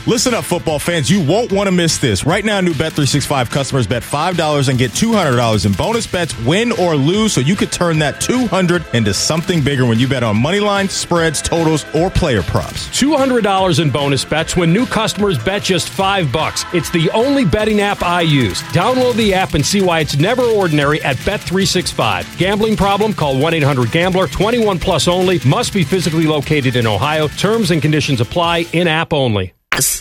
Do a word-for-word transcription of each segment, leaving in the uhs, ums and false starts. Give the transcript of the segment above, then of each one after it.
Listen up, football fans. You won't want to miss this. Right now, new Bet three sixty-five customers bet five dollars and get two hundred dollars in bonus bets, win or lose, so you could turn that two hundred dollars into something bigger when you bet on money lines, spreads, totals, or player props. two hundred dollars in bonus bets when new customers bet just five bucks. It's the only betting app I use. Download the app and see why it's never ordinary at Bet three sixty-five. Gambling problem? Call one eight hundred gambler. twenty-one plus only. Must be physically located in Ohio. Terms and conditions apply. In-app only.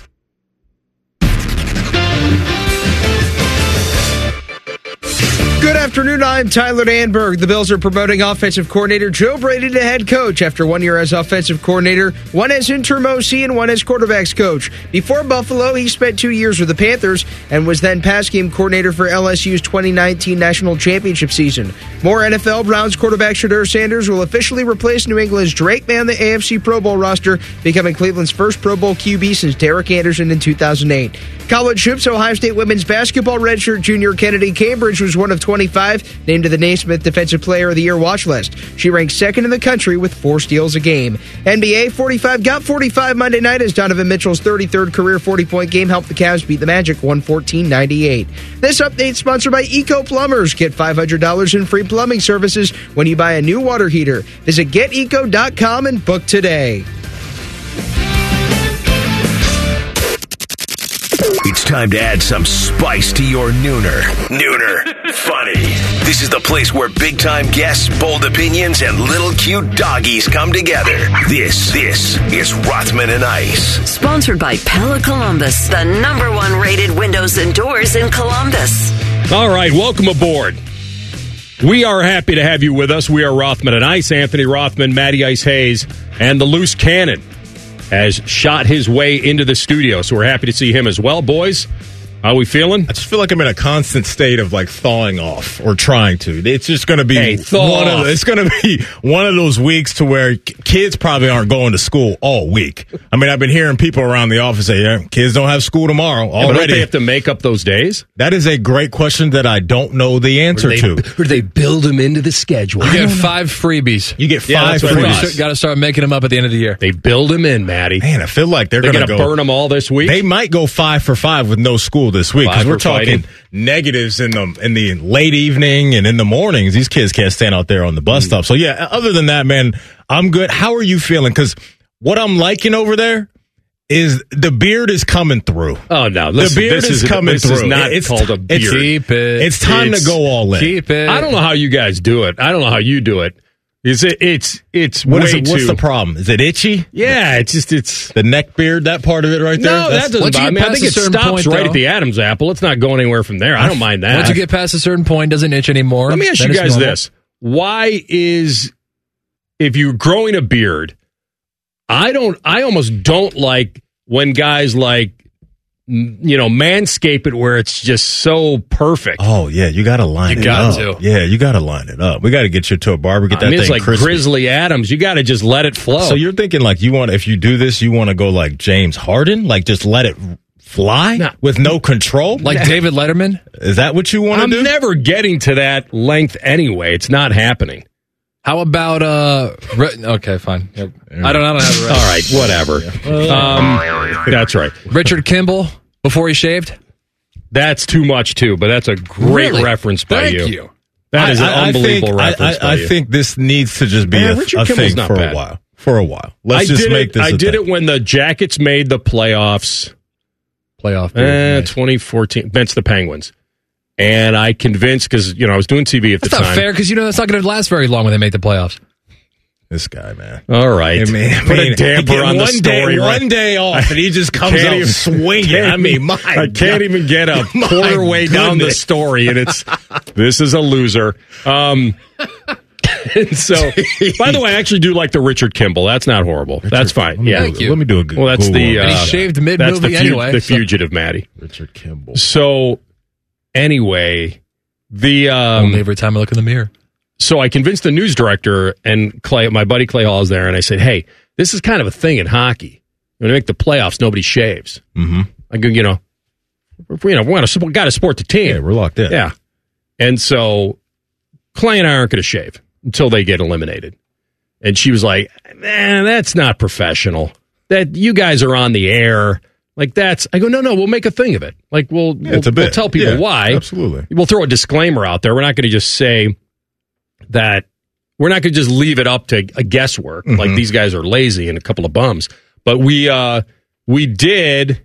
Good afternoon, I'm Tyler Danberg. The Bills are promoting offensive coordinator Joe Brady to head coach after one year as offensive coordinator, one as interim O C, and one as quarterbacks coach. Before Buffalo, he spent two years with the Panthers and was then pass game coordinator for L S U's twenty nineteen National Championship season. More N F L. Browns quarterback Shedeur Sanders will officially replace New England's Drake May on the A F C Pro Bowl roster, becoming Cleveland's first Pro Bowl Q B since Derek Anderson in two thousand eight. College hoops, Ohio State women's basketball redshirt junior Kennedy Cambridge was one of twenty-five named to the Naismith Defensive Player of the Year watch list. She ranks second in the country with four steals a game. N B A, forty-five got forty-five Monday night as Donovan Mitchell's thirty-third career forty-point game helped the Cavs beat the Magic one fourteen ninety-eight. This update sponsored by Eco Plumbers. Get five hundred dollars in free plumbing services when you buy a new water heater. Visit get eco dot com and book today. It's time to add some spice to your nooner. Nooner Funny. This is the place where big-time guests, bold opinions, and little cute doggies come together. This, this is Rothman and Ice. Sponsored by Pella Columbus, the number one rated windows and doors in Columbus. All right, welcome aboard. We are happy to have you with us. We are Rothman and Ice. Anthony Rothman, Matty Ice Hayes, and the Loose Cannon has shot his way into the studio, so we're happy to see him as well. Boys, how are we feeling? I just feel like I'm in a constant state of like thawing off or trying to. It's just going to be hey, thaw one off. of it's going to be one of those weeks to where kids probably aren't going to school all week. I mean, I've been hearing people around the office say, "Yeah, kids don't have school tomorrow Yeah, already." but don't they have to make up those days? That is a great question that I don't know the answer Or they, to. Or do they build them into the schedule? You get five freebies. You get Yeah, five that's what I freebies. thought. Got to start making them up at the end of the year. They build them in, Matty. Man, I feel like they're, They're going going to to burn them all this week. They might go five for five with no school this week because Five we're for talking fighting. negatives in the in the late evening and in the mornings. These kids can't stand out there on the bus Mm. stop. So yeah, other than that, man, I'm good. How are you feeling? Because what I'm liking over there is the beard is coming through. Oh no, listen, the beard this is, is coming this through. Is not it's called a beard. It's, Keep it. it's time It's- to go all in. Keep it. I don't know how you guys do it. I don't know how you do it. Is it? It's it's What way is it? What's too. the problem? Is it itchy? Yeah, it's just it's. The neck beard, that part of it right there? No, That's- that doesn't once you bother get me. I past think a it certain stops point, right though- at the Adam's apple. It's not going anywhere from there. I don't mind that. Once you get past a certain point, doesn't itch anymore. Let me ask then you it's guys normal. this: why is if you're growing a beard? I don't. I almost don't like when guys like m- you know manscape it where it's just so perfect. Oh yeah, you got to line You it got up. to. Yeah, you got to line it up. We got to get you to a barber, get that I mean, thing it's like crispy. Grizzly Adams. You got to just let it flow. So you're thinking like you want if you do this, you want to go like James Harden, like just let it fly No. with no control. Like David Letterman? Is that what you want to I'm do? never getting to that length anyway. It's not happening. How about, uh, Re- okay, fine. Yep. I don't, I don't have it All right. right, whatever. Um, that's right. Richard Kimball, before he shaved? That's too much too, but that's a great Really? reference by Thank you. you. That is an I- I unbelievable think, reference I, I, by I you. think this needs to just be Yeah, a, Richard a Kimball's thing not for bad. a while. For a while. Let's I just did make it, this I a did thing. it when the Jackets made the playoffs. Playoff. Eh, period. twenty fourteen against the Penguins. And I convinced, because, you know, I was doing T V at the That's not time. fair because you know that's not going to last very long when they make the playoffs. This guy, man. All right. I mean, Put I mean, a damper he get on the one story. Day, right? one day off, and he just comes Can't out even- swinging. can't I mean, my I can't God. even get a My quarter way down the goodness. story, and it's this is a loser. Um, and so, by the way, I actually do like the Richard Kimball. That's not horrible. That's fine. Yeah. Thank you. Let me do a good Well, that's the Google. uh, And he shaved mid that's the movie fu- anyway. The so- fugitive, Matty. Richard Kimball. So, anyway, the um, Only every time I look in the mirror. so I convinced the news director and Clay, my buddy Clay Hall is there, and I said, "Hey, this is kind of a thing in hockey. When they make the playoffs, nobody shaves. Mm-hmm. I go, you know, if we, you know, we want to got to support the team. Yeah, we're locked in. Yeah. And so Clay and I aren't going to shave until they get eliminated. And she was like, man, that's not professional. That you guys are on the air. Like that's, I go, no, no, we'll make a thing of it. Like we'll, Yeah, we'll, it's a bit. we'll tell people Yeah, why. absolutely. We'll throw a disclaimer out there. We're not going to just say that, we're not going to just leave it up to a guesswork. Mm-hmm. Like these guys are lazy and a couple of bums. But we, uh, we did,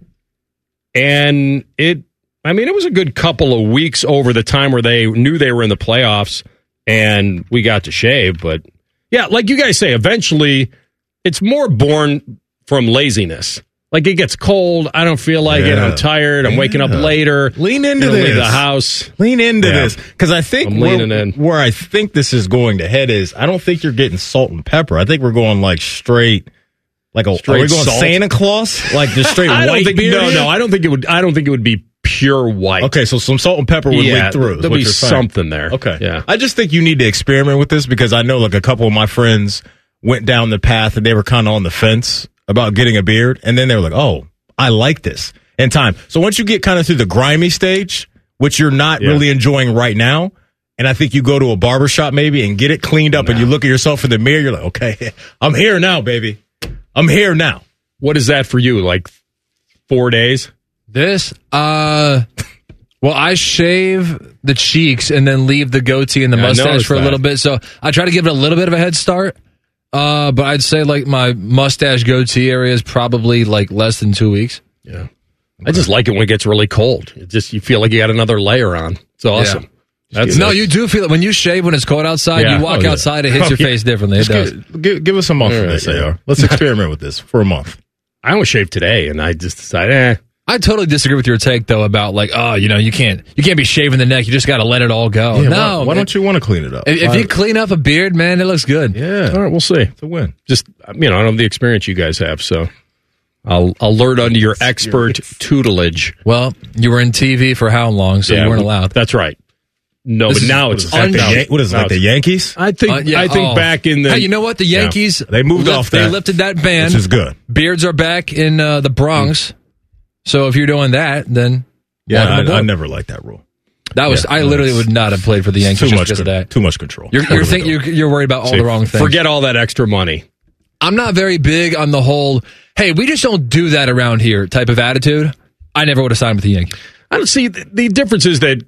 and it, I mean, it was a good couple of weeks over the time where they knew they were in the playoffs and we got to shave. But yeah, like you guys say, eventually it's more born from laziness. Like it gets cold. I don't feel like Yeah. it. I'm tired. I'm waking up Yeah. later. Lean into Gonna this. Leave the house. Lean into Yeah. this. Because I think I'm where, leaning in. where I think this is going to head is I don't think you're getting salt and pepper. I think we're going like straight, like a Straight are we going salt? Santa Claus? Like just straight I don't white think, beard? no, no, I don't think it would. I don't think it would be pure white. Okay, so some salt and pepper would yeah, leak through. is there'll what be you're saying. something there. Okay. Yeah. I just think you need to experiment with this because I know like a couple of my friends went down the path and they were kind of on the fence about getting a beard. And then they were like, oh, I like this in time. So once you get kind of through the grimy stage, which you're not Yeah. really enjoying right now, and I think you go to a barbershop maybe and get it cleaned up and you look at yourself in the mirror, you're like, okay, I'm here now, baby. I'm here now. What is that for you? Like four days? This, uh, well, I shave the cheeks and then leave the goatee and the Yeah, I mustache noticed for a that. little bit. So I try to give it a little bit of a head start. Uh, but I'd say like my mustache goatee area is probably like less than two weeks. Yeah. I just like it when it gets really cold. It just you feel like you got another layer on. It's awesome. That's No, you do feel it when you shave when it's cold outside. Yeah. You walk Oh, yeah. outside, it hits Oh, your yeah. face differently. It Just does. give, give, give us a month All for right, this, yeah. A R. Let's experiment with this for a month. I almost shaved today, and I just decided, eh. I totally disagree with your take though about like, oh, you know, you can't you can't be shaving the neck. You just got to let it all go. Yeah, no, why, why don't you want to clean it up? If, if you clean up a beard, man, it looks good. yeah, All right, we'll see. it's a win. Just you know, I don't have the experience you guys have, so I'll I'll learn under your expert tutelage. Well, you were in T V for how long, so you weren't allowed. That's right. No, This but is- now What it's is, it, like the, now- Yan- what is it, now like the it's- Yankees? I think Uh, yeah, I think oh. back in the Hey, you know what? The Yeah. Yankees They moved lift- off They that, lifted that ban. which is good. Beards are back in uh, the Bronx. So if you're doing that, then Yeah, welcome I, aboard. I never liked that rule. That was Yeah, I literally it's- would not have played for the Yankees Too just much, because of con- that. too much control. You're, What you're, are we think, doing? you're, you're worried about all See, the wrong things. Forget all that extra money. I'm not very big on the whole, hey, we just don't do that around here type of attitude. I never would have signed with the Yankees. I don't see the, the difference is that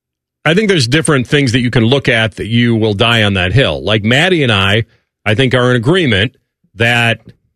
I think there's different things that you can look at that you will die on that hill. Like Maddie and I, I think are in agreement that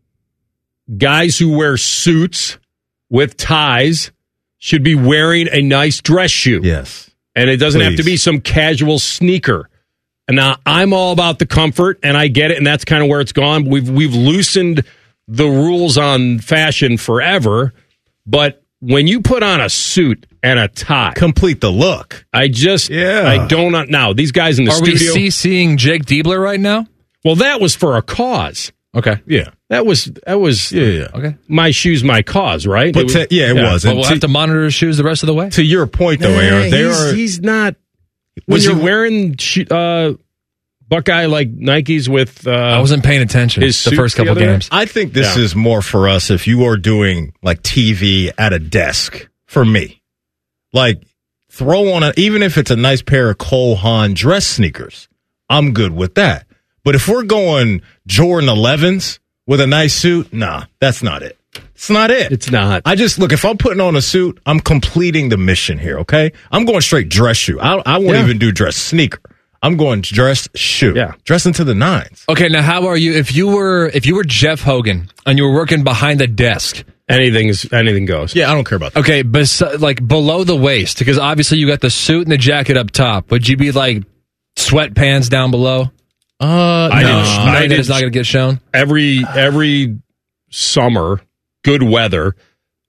guys who wear suits with ties should be wearing a nice dress shoe. Yes. And it doesn't have to Please. be some casual sneaker. And now I'm all about the comfort, and I get it, and that's kind of where it's gone. We've we've loosened the rules on fashion forever, but when you put on a suit and a tie, Complete the look. I just Yeah. I don't now. These guys in the Are we studio. CCing Jake Diebler right now? well, that was for a cause. Okay. Yeah. That was that was Yeah, yeah. Okay. my shoes, my cause, right? But It was- to- yeah, it was. But And we'll to, have to monitor his shoes the rest of the way. to your point, though, Aaron, they he's, are. he's not. When Was you're he- wearing sh- uh, Buckeye like Nikes with, uh, I wasn't paying attention his the suit first the couple other day? games. I think this Yeah. is more for us if you are doing like T V at a desk. For me, like throw on a even if it's a nice pair of Cole Haan dress sneakers, I'm good with that. But if we're going Jordan elevens with a nice suit, nah, that's not it. It's not it. It's not. I just look, if I'm putting on a suit, I'm completing the mission here, okay? I'm going straight dress shoe. I, I won't Yeah. even do dress sneaker. I'm going dress shoe. Yeah. Dressing to the nines. Okay, now how are you if you were if you were Jeff Hogan and you were working behind the desk? Anything's anything goes. Yeah, I don't care about that. Okay, bes- like below the waist, because obviously you got the suit and the jacket up top. Would you be like sweatpants down below? Uh, I no. didn't- Knowing I that did- it's not going to get shown. Every every summer, good weather,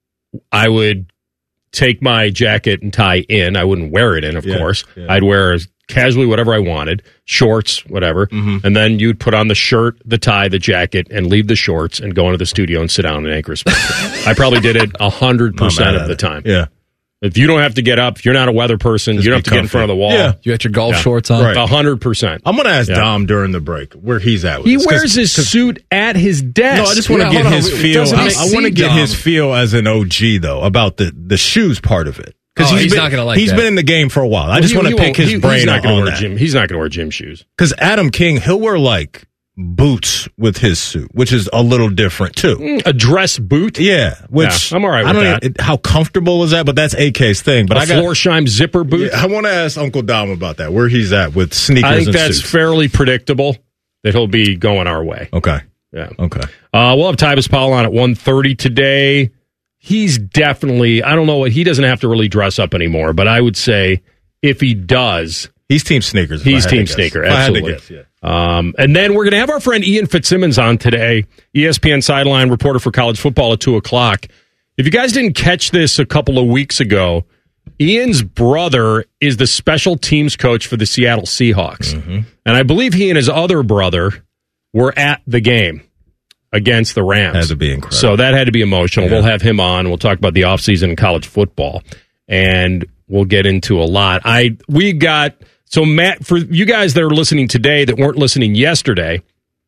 I would take my jacket and tie in. I wouldn't wear it in, of Yeah, course. yeah. I'd wear casually whatever I wanted, shorts, whatever. Mm-hmm. And then you'd put on the shirt, the tie, the jacket, and leave the shorts and go into the studio and sit down in Anchor Spectrum. I probably did it a hundred Not mad percent at of the it. time. Yeah. If you don't have to get up, if you're not a weather person, Just you don't be have to get in comfy. front of the wall. Yeah. You got your golf Yeah. shorts on. Right. A hundred percent. I'm going to ask Yeah. Dom during the break where he's at with He this. 'Cause- wears his 'cause- suit at his desk. No, I just want to Yeah, get hold on. his It feel. doesn't I, make I want to sense, get Dom. his feel as an O G though about the the shoes part of it. Oh, he's been, not gonna like He's that. been in the game for a while. I just He- want he to pick won't- his he- brain he's not gonna on wear that. gym. He's not going to wear gym shoes. Because Adam King, he'll wear like boots with his suit, which is a little different too. A dress boot? Yeah, which yeah, I'm all right with I don't that. Even, how comfortable is that? But that's A K's thing. But a I got Florsheim zipper boot? Yeah, I want to ask Uncle Dom about that, where he's at with sneakers I think and that's suits. fairly predictable that he'll be going our way. Okay. Yeah. Okay. Uh, we'll have Tyvis Powell on at one thirty today. He's definitely, I don't know what, he doesn't have to really dress up anymore, but I would say if he does, he's team sneakers. He's team sneaker, absolutely. Guess, yeah. um, and then we're going to have our friend Ian Fitzsimmons on today, E S P N sideline reporter for college football at two o'clock. If you guys didn't catch this a couple of weeks ago, Ian's brother is the special teams coach for the Seattle Seahawks. Mm-hmm. And I believe he and his other brother were at the game against the Rams. Had to be incredible. So that had to be emotional. Yeah. We'll have him on. We'll talk about the offseason in college football. And we'll get into a lot. I we got so Matt, for you guys that are listening today that weren't listening yesterday,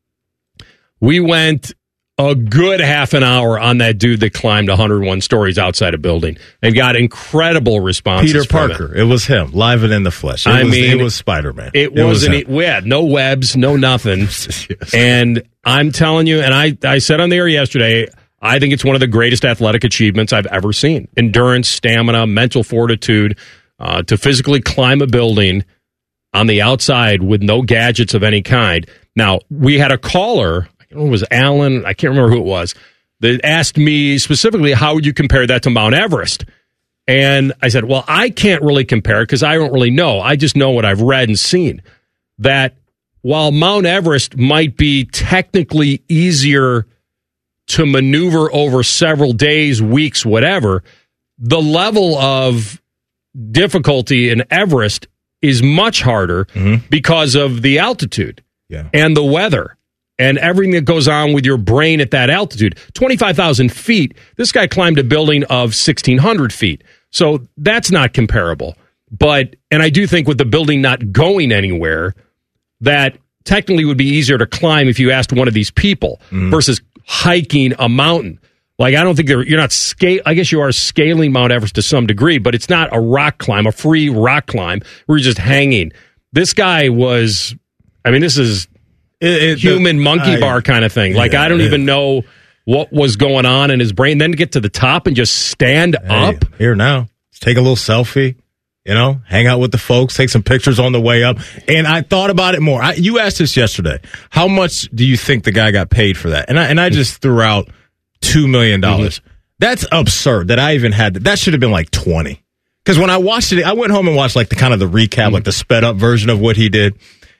we went a good half an hour on that dude that climbed one hundred one stories outside a building and got incredible responses. Peter Parker. It. it was him, live and in the flesh. It I was, mean, it was Spider-Man. It, it wasn't. Was we had no webs, no nothing. Yes. And I'm telling you, and I, I said on the air yesterday, I think it's one of the greatest athletic achievements I've ever seen. Endurance, stamina, mental fortitude, uh, to physically climb a building on the outside with no gadgets of any kind. Now, we had a caller, I don't know, it was Alan, I can't remember who it was, that asked me specifically, how would you compare that to Mount Everest? And I said, well, I can't really compare it because I don't really know. I just know what I've read and seen. That while Mount Everest might be technically easier to maneuver over several days, weeks, whatever, the level of difficulty in Everest is much harder mm-hmm. because of the altitude yeah. and the weather and everything that goes on with your brain at that altitude. twenty-five thousand feet, this guy climbed a building of sixteen hundred feet. So that's not comparable. But, and I do think with the building not going anywhere, that technically would be easier to climb if you asked one of these people mm. versus hiking a mountain. Like, I don't think they're, you're not scale. I guess you are scaling Mount Everest to some degree, but it's not a rock climb, a free rock climb where you're just hanging. This guy was, I mean, this is it, it, human the, monkey I, bar kind of thing. Like, yeah, I don't it, even know what was going on in his brain. Then to get to the top and just stand hey, up. Here now, let's take a little selfie. You know, hang out with the folks, take some pictures on the way up. And I thought about it more. I, you asked this yesterday. How much do you think the guy got paid for that? And I, and I just threw out two million dollars. Mm-hmm. That's absurd that I even had that. That should have been like twenty. Because when I watched it, I went home and watched like the kind of the recap, mm-hmm. like the sped up version of what he did.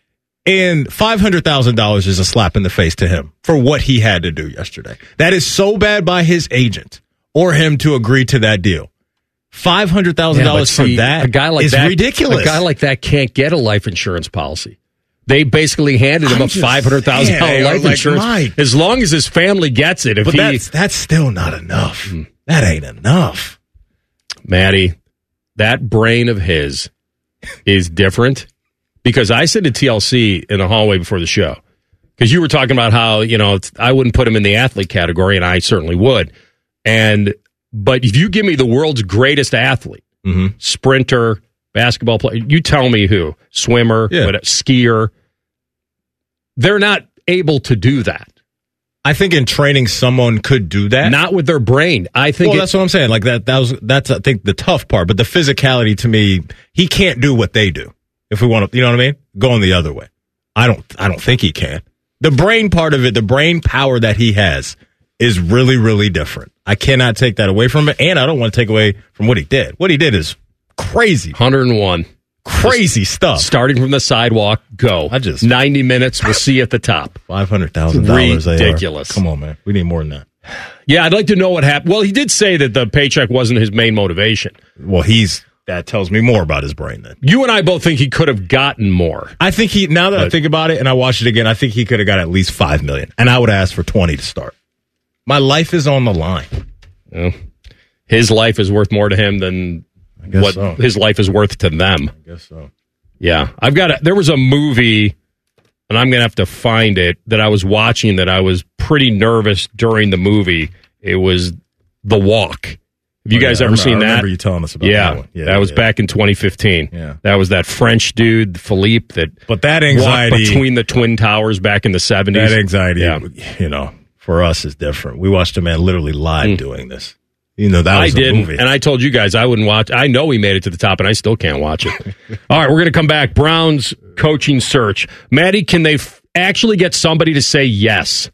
And five hundred thousand dollars is a slap in the face to him for what he had to do yesterday. That is so bad by his agent or him to agree to that deal. Five hundred thousand yeah, dollars for that a guy like is that, ridiculous. A guy like that can't get a life insurance policy. They basically handed him I'm a five hundred thousand dollar life like insurance Mike. As long as his family gets it. If but he, that's, that's still not enough. Mm. That ain't enough, Maddie. That brain of his is different because I said to T L C in the hallway before the show because you were talking about how you know it's, I wouldn't put him in the athlete category and I certainly would, and. But if you give me the world's greatest athlete, mm-hmm. sprinter, basketball player, you tell me who, swimmer, yeah. what, skier, they're not able to do that. I think in training, someone could do that. Not with their brain. I think. Well, it, that's what I'm saying. Like that. That was that's I think the tough part. But the physicality to me, he can't do what they do. If we want to, you know what I mean? Going the other way. I don't. I don't think he can. The brain part of it, the brain power that he has, is really, really different. I cannot take that away from him, and I don't want to take away from what he did. What he did is crazy. one hundred one. Crazy just stuff. Starting from the sidewalk, go. I just ninety minutes, we'll see you at the top. five hundred thousand dollars. Ridiculous. Come on, man. We need more than that. Yeah, I'd like to know what happened. Well, he did say that the paycheck wasn't his main motivation. Well, he's that tells me more about his brain then. You and I both think he could have gotten more. I think he, now that but, I think about it and I watch it again, I think he could have got at least five million dollars. And I would ask for twenty to start. My life is on the line. Well, his life is worth more to him than what so. his life is worth to them. I guess so. Yeah. I've got a, there was a movie, and I'm going to have to find it, that I was watching that I was pretty nervous during the movie. It was The Walk. Have Have you oh, guys yeah, ever I seen remember, that? I remember you telling us about yeah, that one. Yeah, that was yeah. back in twenty fifteen. Yeah. That was that French dude, Philippe, that but that anxiety walked between the Twin Towers back in the seventies. That anxiety, yeah. you know, for us is different. We watched a man literally live mm. doing this. You know, that was I didn't, a movie. and I told you guys I wouldn't watch. I know he made it to the top, and I still can't watch it. All right, we're going to come back. Browns coaching search. Maddie, can they f- actually get somebody to say yes?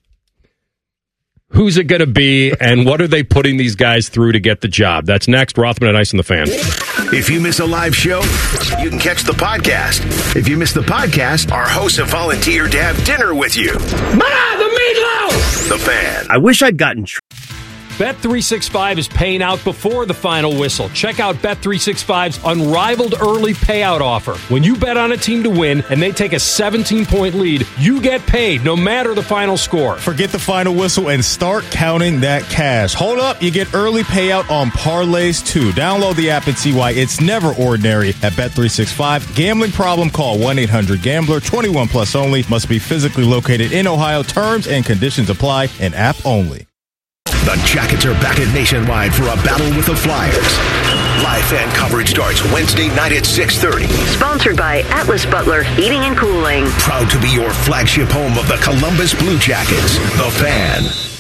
Who's it going to be, and what are they putting these guys through to get the job? That's next. Rothman and Ice and the Fan. If you miss a live show, you can catch the podcast. If you miss the podcast, our hosts have volunteered to have dinner with you. Ma, the meatloaf! The Fan. I wish I'd gotten... Tr- Bet three sixty-five is paying out before the final whistle. Check out Bet three sixty-five's unrivaled early payout offer. When you bet on a team to win and they take a seventeen-point lead, you get paid no matter the final score. Forget the final whistle and start counting that cash. Hold up, you get early payout on parlays too. Download the app and see why it's never ordinary at Bet three sixty-five. Gambling problem? Call one eight hundred gambler. twenty-one plus only. Must be physically located in Ohio. Terms and conditions apply. An app only. The Jackets are back at Nationwide for a battle with the Flyers. Live fan coverage starts Wednesday night at six thirty. Sponsored by Atlas Butler Heating and Cooling. Proud to be your flagship home of the Columbus Blue Jackets. The Fan.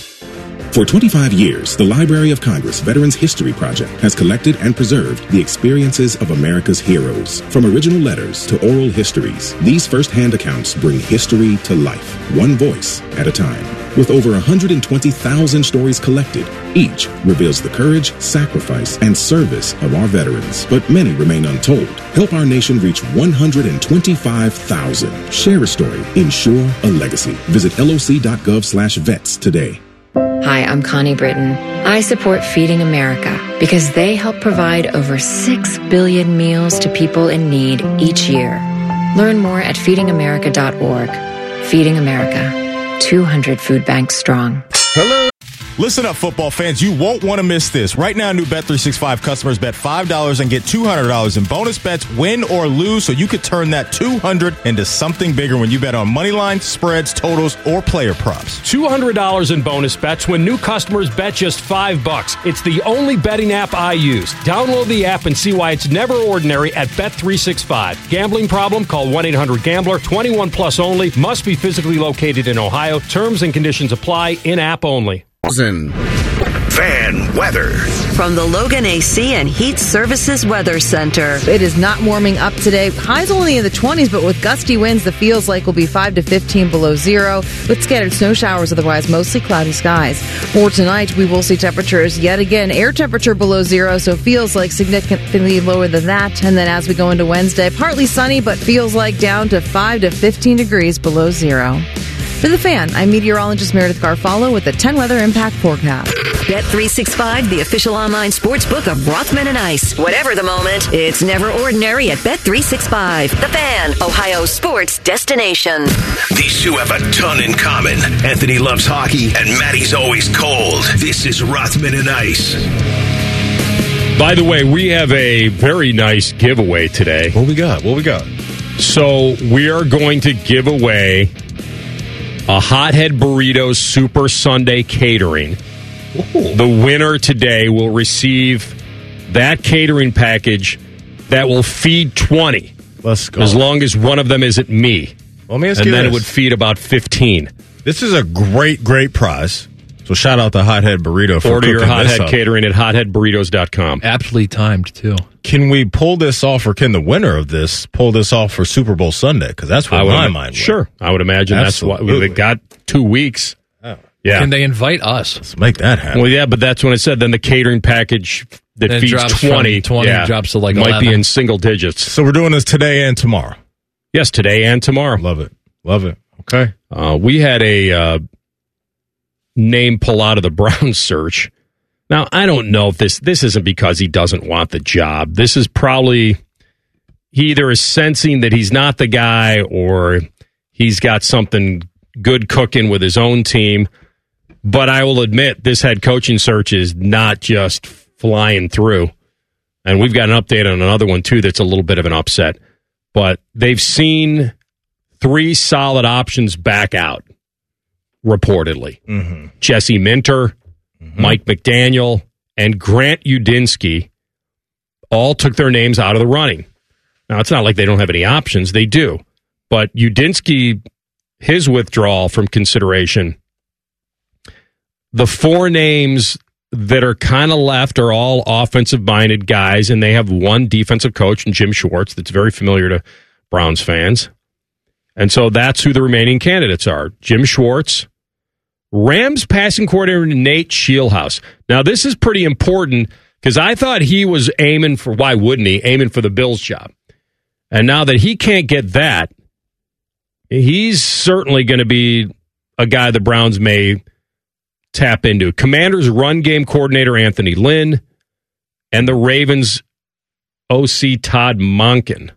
For twenty-five years, the Library of Congress Veterans History Project has collected and preserved the experiences of America's heroes. From original letters to oral histories, these first-hand accounts bring history to life, one voice at a time. With over one hundred twenty thousand stories collected, each reveals the courage, sacrifice, and service of our veterans. But many remain untold. Help our nation reach one hundred twenty-five thousand. Share a story. Ensure a legacy. Visit loc.gov slash vets today. Hi, I'm Connie Britton. I support Feeding America because they help provide over six billion meals to people in need each year. Learn more at feeding america dot org. Feeding America, two hundred food banks strong. Hello. Listen up, football fans. You won't want to miss this. Right now, new Bet three sixty-five customers bet five dollars and get two hundred dollars in bonus bets, win or lose, so you could turn that two hundred dollars into something bigger when you bet on money lines, spreads, totals, or player props. two hundred dollars in bonus bets when new customers bet just five bucks. It's the only betting app I use. Download the app and see why it's never ordinary at Bet three sixty-five. Gambling problem? Call one eight hundred gambler. twenty-one plus only. Must be physically located in Ohio. Terms and conditions apply. In-app only. Fan weather. From the Logan A C and Heat Services Weather Center. It is not warming up today. Highs only in the twenties, but with gusty winds, the feels like will be five to fifteen below zero, with scattered snow showers, otherwise mostly cloudy skies. For tonight, we will see temperatures yet again. Air temperature below zero, so feels like significantly lower than that. And then as we go into Wednesday, partly sunny, but feels like down to five to fifteen degrees below zero. For the Fan, I'm meteorologist Meredith Garfalo with the ten Weather Impact Forecast. Bet three sixty-five, the official online sports book of Rothman and Ice. Whatever the moment, it's never ordinary at Bet three sixty-five. The Fan, Ohio's sports destination. These two have a ton in common. Anthony loves hockey, and Maddie's always cold. This is Rothman and Ice. By the way, we have a very nice giveaway today. What we got? What we got? So we are going to give away a Hothead Burritos Super Sunday catering. Ooh. The winner today will receive that catering package that will feed twenty. Let's go. As long as one of them isn't me. Let me ask and you then this. It would feed about fifteen. This is a great, great prize. So shout out to Hothead Burrito for Order your cooking this Hothead up. catering at hothead burritos dot com. Aptly timed, too. Can we pull this off, or can the winner of this pull this off for Super Bowl Sunday? Because that's what I would, my mind went. Sure. I would imagine Absolutely. that's what they got two weeks. Oh. Yeah. Can they invite us? Let's make that happen. Well, yeah, but that's when it said then the catering package that Then it feeds drops from twenty, twenty yeah, drops to like might be eleven. in single digits. So we're doing this today and tomorrow. Yes, today and tomorrow. Love it. Love it. Okay. Uh, we had a uh, name pull out of the Browns search. Now, I don't know if this this isn't because he doesn't want the job. This is probably he either is sensing that he's not the guy, or he's got something good cooking with his own team. But I will admit, this head coaching search is not just flying through. And we've got an update on another one, too, that's a little bit of an upset. But they've seen three solid options back out, reportedly. Mm-hmm. Jesse Minter, mm-hmm. Mike McDaniel, and Grant Udinski all took their names out of the running. Now, it's not like they don't have any options. They do. But Udinski, his withdrawal from consideration, the four names that are kind of left are all offensive-minded guys, and they have one defensive coach, and Jim Schwartz, that's very familiar to Browns fans. And so that's who the remaining candidates are. Jim Schwartz, Rams passing coordinator Nate Scheelhaus. Now, this is pretty important because I thought he was aiming for, why wouldn't he, aiming for the Bills job. And now that he can't get that, he's certainly going to be a guy the Browns may tap into. Commanders run game coordinator Anthony Lynn and the Ravens O C Todd Monken,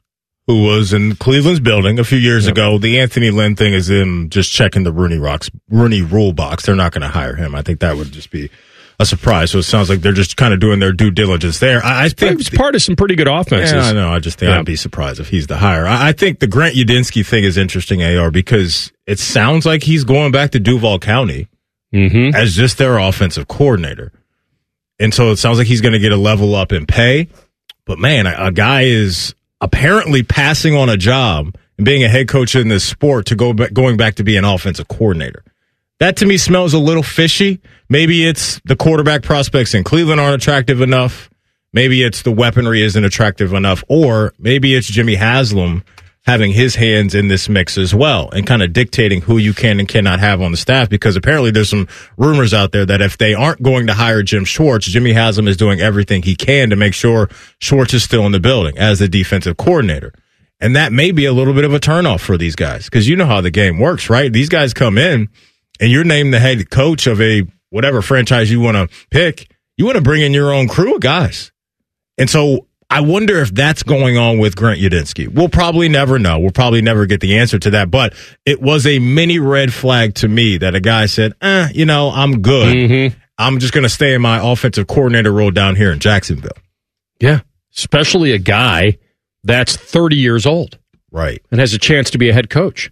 who was in Cleveland's building a few years yep. ago. The Anthony Lynn thing is him just checking the Rooney Rocks, Rooney rule box. They're not going to hire him. I think that would just be a surprise. So it sounds like they're just kind of doing their due diligence there. I, I think he's part of some pretty good offenses. Yeah, I know. I just think yeah. I'd be surprised if he's the hire. I, I think the Grant Udinski thing is interesting, A R, because it sounds like he's going back to Duval County mm-hmm. as just their offensive coordinator. And so it sounds like he's going to get a level up in pay. But man, a, a guy is apparently passing on a job and being a head coach in this sport to go back, going back to be an offensive coordinator. That to me smells a little fishy. Maybe it's the quarterback prospects in Cleveland aren't attractive enough. Maybe it's the weaponry isn't attractive enough. Or maybe it's Jimmy Haslam having his hands in this mix as well and kind of dictating who you can and cannot have on the staff, because apparently there's some rumors out there that if they aren't going to hire Jim Schwartz, Jimmy Haslam is doing everything he can to make sure Schwartz is still in the building as the defensive coordinator. And that may be a little bit of a turnoff for these guys, because you know how the game works, right? These guys come in and you're named the head coach of a whatever franchise you want to pick. You want to bring in your own crew of guys. And so I wonder if that's going on with Grant Udinski. We'll probably never know. We'll probably never get the answer to that. But it was a mini red flag to me that a guy said, eh, you know, I'm good. Mm-hmm. I'm just going to stay in my offensive coordinator role down here in Jacksonville. Yeah, especially a guy that's thirty years old. Right. And has a chance to be a head coach.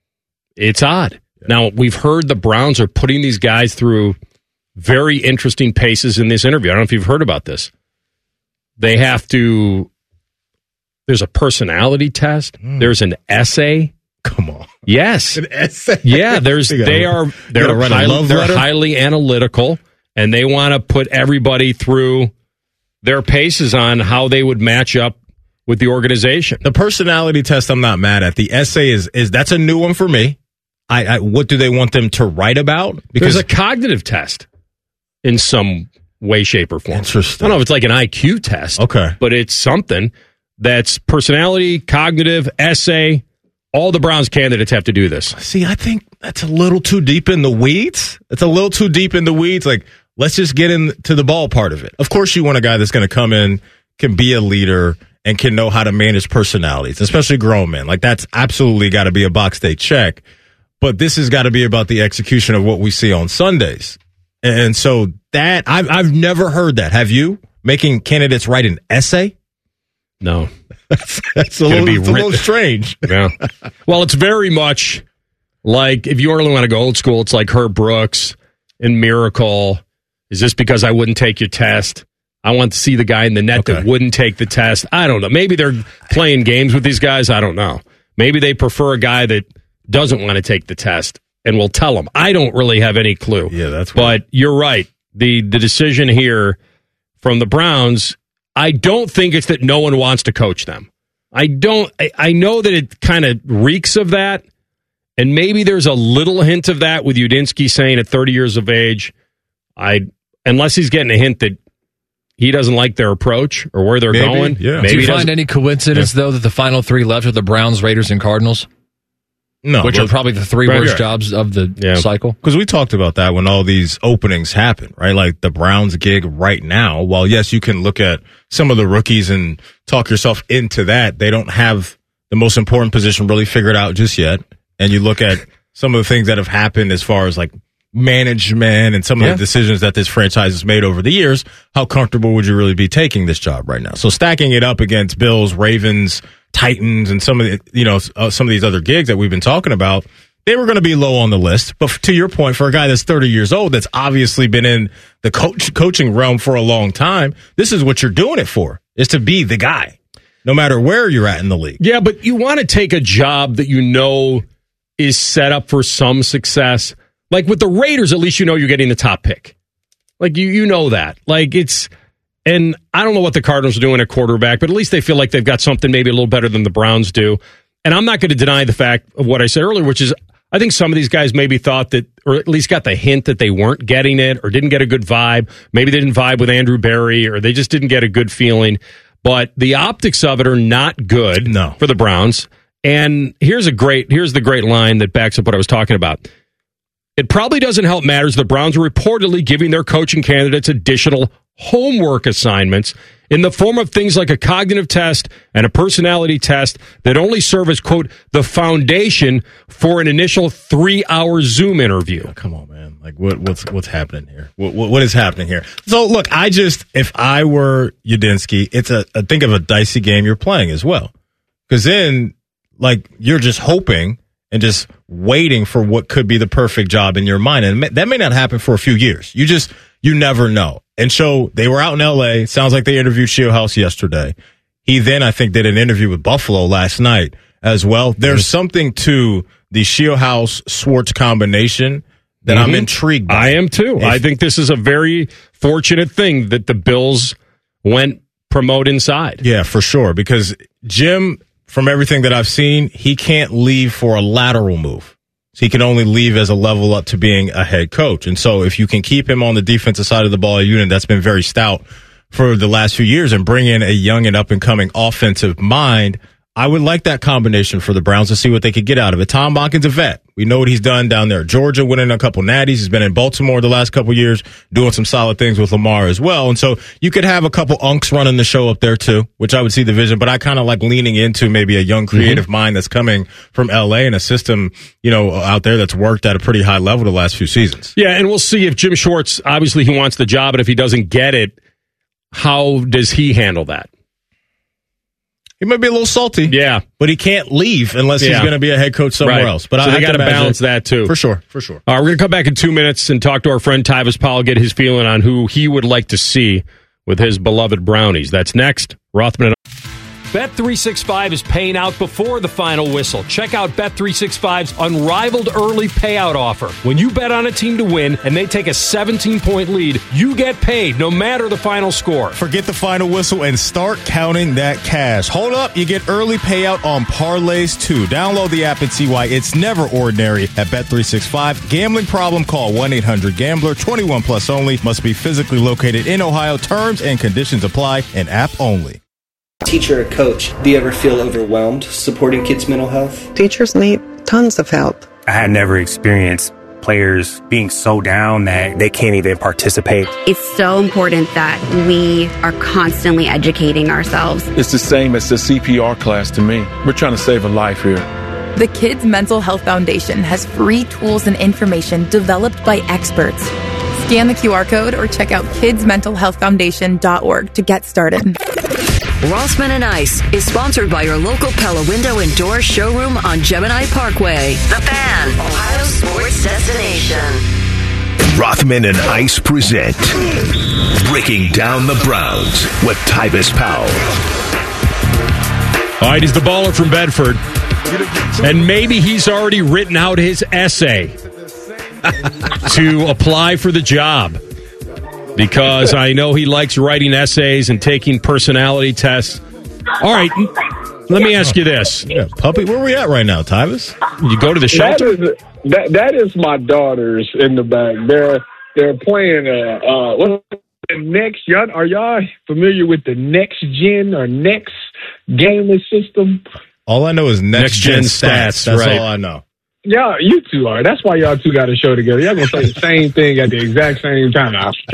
It's odd. Yeah. Now, we've heard the Browns are putting these guys through very interesting paces in this interview. I don't know if you've heard about this. They have to, there's a personality test. Mm. There's an essay. Come on. Yes. An essay? Yeah, there's, they are, they're, highly, they're highly analytical, and they want to put everybody through their paces on how they would match up with the organization. The personality test, I'm not mad at. The essay is, is that's a new one for me. I, I what do they want them to write about? Because there's a cognitive test in some way, shape, or form. Interesting. I don't know if it's like an I Q test. Okay. But it's something that's personality, cognitive, essay. All the Browns candidates have to do this. See, I think that's a little too deep in the weeds. It's a little too deep in the weeds. Like, let's just get into the ball part of it. Of course, you want a guy that's going to come in, can be a leader, and can know how to manage personalities, especially grown men. Like, that's absolutely got to be a box they check. But this has got to be about the execution of what we see on Sundays. And so that, I've, I've never heard that. Have you? Making candidates write an essay? No. that's that's a, little, be it's a little strange. Yeah. Well, it's very much like, if you really want to go old school, it's like Herb Brooks and Miracle. Is this because I wouldn't take your test? I want to see the guy in the net okay. that wouldn't take the test. I don't know. Maybe they're playing games with these guys. I don't know. Maybe they prefer a guy that doesn't want to take the test and will tell them. I don't really have any clue. Yeah, that's weird. But you're right. The the decision here from the Browns, I don't think it's that no one wants to coach them. I don't. I, I know that it kind of reeks of that, and maybe there's a little hint of that with Udinski saying at thirty years of age, I unless he's getting a hint that he doesn't like their approach or where they're maybe, going. Yeah. Maybe Do you find any coincidence, yeah. though, that the final three left are the Browns, Raiders, and Cardinals? No, which are probably the three right, worst right. jobs of the yeah. cycle. Because we talked about that when all these openings happen, right? Like the Browns gig right now, while yes, you can look at some of the rookies and talk yourself into that, they don't have the most important position really figured out just yet. And you look at some of the things that have happened as far as like management and some of yeah. the decisions that this franchise has made over the years, how comfortable would you really be taking this job right now? So stacking it up against Bills, Ravens, Titans, and some of the, you know, uh, some of these other gigs that we've been talking about, they were going to be low on the list. But to your point, for a guy that's thirty years old, that's obviously been in the coach, coaching realm for a long time, this is what you're doing it for, is to be the guy, no matter where you're at in the league. Yeah, but you want to take a job that you know is set up for some success. Like with the Raiders, at least you know you're getting the top pick. Like you, you know that. Like it's, and I don't know what the Cardinals are doing at quarterback, but at least they feel like they've got something maybe a little better than the Browns do. And I'm not going to deny the fact of what I said earlier, which is I think some of these guys maybe thought that, or at least got the hint that they weren't getting it or didn't get a good vibe. Maybe they didn't vibe with Andrew Berry or they just didn't get a good feeling. But the optics of it are not good no. for the Browns. And here's a great, here's the great line that backs up what I was talking about. It probably doesn't help matters. The Browns are reportedly giving their coaching candidates additional homework assignments in the form of things like a cognitive test and a personality test that only serve as, quote, the foundation for an initial three-hour Zoom interview. Oh, come on, man. Like, what, what's what's happening here? What, what, what is happening here? So, look, I just, if I were Udinski, it's a, a think of a dicey game you're playing as well. Because then, like, you're just hoping and just waiting for what could be the perfect job in your mind. And that may not happen for a few years. You just, you never know. And so they were out in L A. Sounds like they interviewed Shieldhouse yesterday. He then, I think, did an interview with Buffalo last night as well. There's something to the Shieldhouse-Swartz combination that mm-hmm. I'm intrigued by. I am too. If, I think this is a very fortunate thing that the Bills went promote inside. Yeah, for sure. Because Jim, from everything that I've seen, he can't leave for a lateral move. So he can only leave as a level up to being a head coach. And so if you can keep him on the defensive side of the ball unit, that's been very stout for the last few years, and bring in a young and up-and-coming offensive mind, I would like that combination for the Browns to see what they could get out of it. Tom Monken's a vet. We know what he's done down there at Georgia, winning a couple natties. He's been in Baltimore the last couple years, doing some solid things with Lamar as well. And so you could have a couple unks running the show up there too, which I would see the vision. But I kind of like leaning into maybe a young creative mm-hmm. mind that's coming from L A and a system, you know, out there that's worked at a pretty high level the last few seasons. Yeah, and we'll see if Jim Schwartz, obviously he wants the job, and if he doesn't get it, how does he handle that? He might be a little salty. Yeah. But he can't leave unless yeah. he's going to be a head coach somewhere right. else. But so I they got to balance that, too. For sure, for sure. All right, we're going to come back in two minutes and talk to our friend Tyvis Powell, get his feeling on who he would like to see with his beloved Brownies. That's next. Rothman and Bet three sixty-five is paying out before the final whistle. Check out Bet three sixty-five's unrivaled early payout offer. When you bet on a team to win and they take a seventeen-point lead, you get paid no matter the final score. Forget the final whistle and start counting that cash. Hold up, you get early payout on parlays too. Download the app and see why it's never ordinary at Bet three sixty-five. Gambling problem? Call one eight hundred gambler. twenty-one plus only. Must be physically located in Ohio. Terms and conditions apply. An app only. Teacher or coach, do you ever feel overwhelmed supporting kids' mental health? Teachers need tons of help. I had never experienced players being so down that they can't even participate. It's so important that we are constantly educating ourselves. It's the same as the C P R class to me. We're trying to save a life here. The Kids Mental Health Foundation has free tools and information developed by experts. Scan the Q R code or check out kids mental health foundation dot org to get started. Rothman and Ice is sponsored by your local Pella Window and Door showroom on Gemini Parkway. The Fan, Ohio sports destination. Rothman and Ice present Breaking Down the Browns with Tyvis Powell. All right, he's the baller from Bedford. And maybe he's already written out his essay to apply for the job. Because I know he likes writing essays and taking personality tests. All right, let me ask you this. Yeah, puppy, where are we at right now, Tyvis? You go to the shelter? That is, that, that is my daughters in the back. They're they're playing, uh, uh, what's the next, y'all, are y'all familiar with the next gen or next gaming system? All I know is next, next gen, gen stats. stats. That's right. all I know. Yeah, you two are. That's why y'all two got a show together. Y'all gonna say the same thing at the exact same time.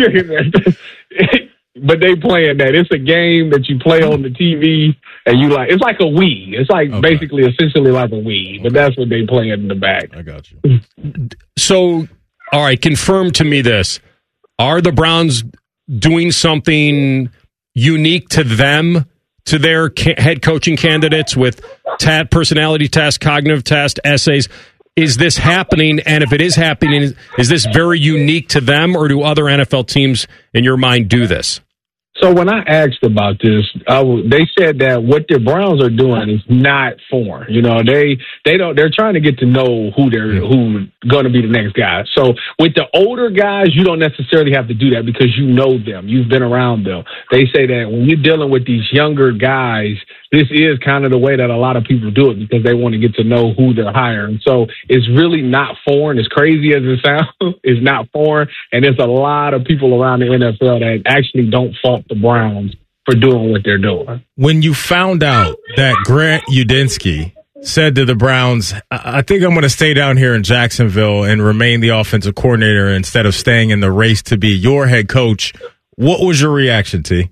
But they playing that. It's a game that you play on the T V, and you like. It's like a Wii. It's like okay. basically, essentially like a Wii. But that's what they playing in the back. I got you. So, all right, confirm to me this: are the Browns doing something unique to them, to their ca- head coaching candidates with T A T, personality test, cognitive test, essays? is this happening? And if it is happening, is this very unique to them, or do other N F L teams, in your mind, do this? So when I asked about this, I w- they said that what the Browns are doing is not foreign. You know, they they don't. They're trying to get to know who they're who going to be the next guy. So with the older guys, you don't necessarily have to do that because you know them. You've been around them. They say that when you're dealing with these younger guys, this is kind of the way that a lot of people do it because they want to get to know who they're hiring. So it's really not foreign. As crazy as it sounds, it's not foreign. And there's a lot of people around the N F L that actually don't fault the Browns for doing what they're doing. When you found out that Grant Udinski said to the Browns, I think I'm going to stay down here in Jacksonville and remain the offensive coordinator instead of staying in the race to be your head coach, what was your reaction, T?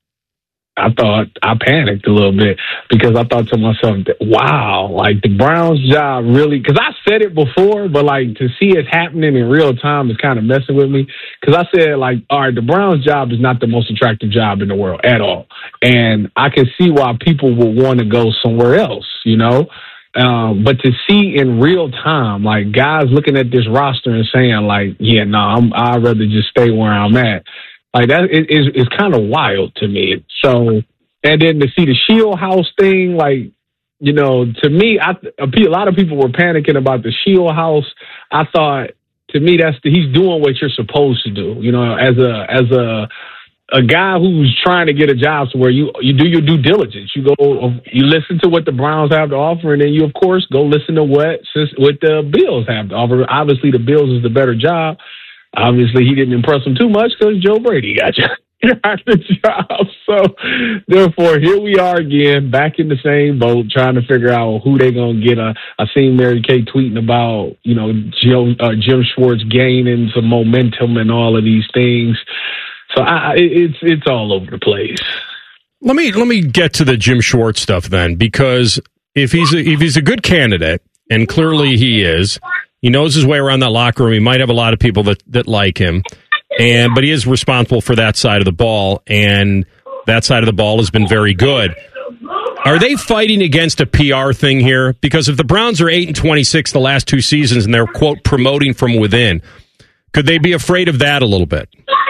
I thought I panicked a little bit because I thought to myself, wow, like the Browns job really, because I said it before, but like to see it happening in real time is kind of messing with me. Because I said, like, all right, the Browns job is not the most attractive job in the world at all. And I can see why people would want to go somewhere else, you know? Um, but to see in real time, like guys looking at this roster and saying like, yeah, no, I'm, I'd rather just stay where I'm at. Like that is is kind of wild to me. So, and then to see the Shield House thing, like, you know, to me, I, a lot of people were panicking about the Shield House. I thought, to me, that's the, he's doing what you're supposed to do. You know, as a as a a guy who's trying to get a job, so where you you do your due diligence. You go, you listen to what the Browns have to offer, and then you, of course, go listen to what what the Bills have to offer. Obviously, the Bills is the better job. Obviously, he didn't impress him too much because Joe Brady got you got the job. So, therefore, here we are again, back in the same boat, trying to figure out who they're going to get. Uh, I seen Mary Kay tweeting about, you know, Joe, uh, Jim Schwartz gaining some momentum and all of these things. So, I, it's it's all over the place. Let me let me get to the Jim Schwartz stuff then, because if he's a, if he's a good candidate, and clearly he is. He knows his way around that locker room. He might have a lot of people that, that like him, and but he is responsible for that side of the ball, and that side of the ball has been very good. Are they fighting against a P R thing here? Because if the Browns are eight and twenty-six the last two seasons, and they're, quote, promoting from within, could they be afraid of that a little bit?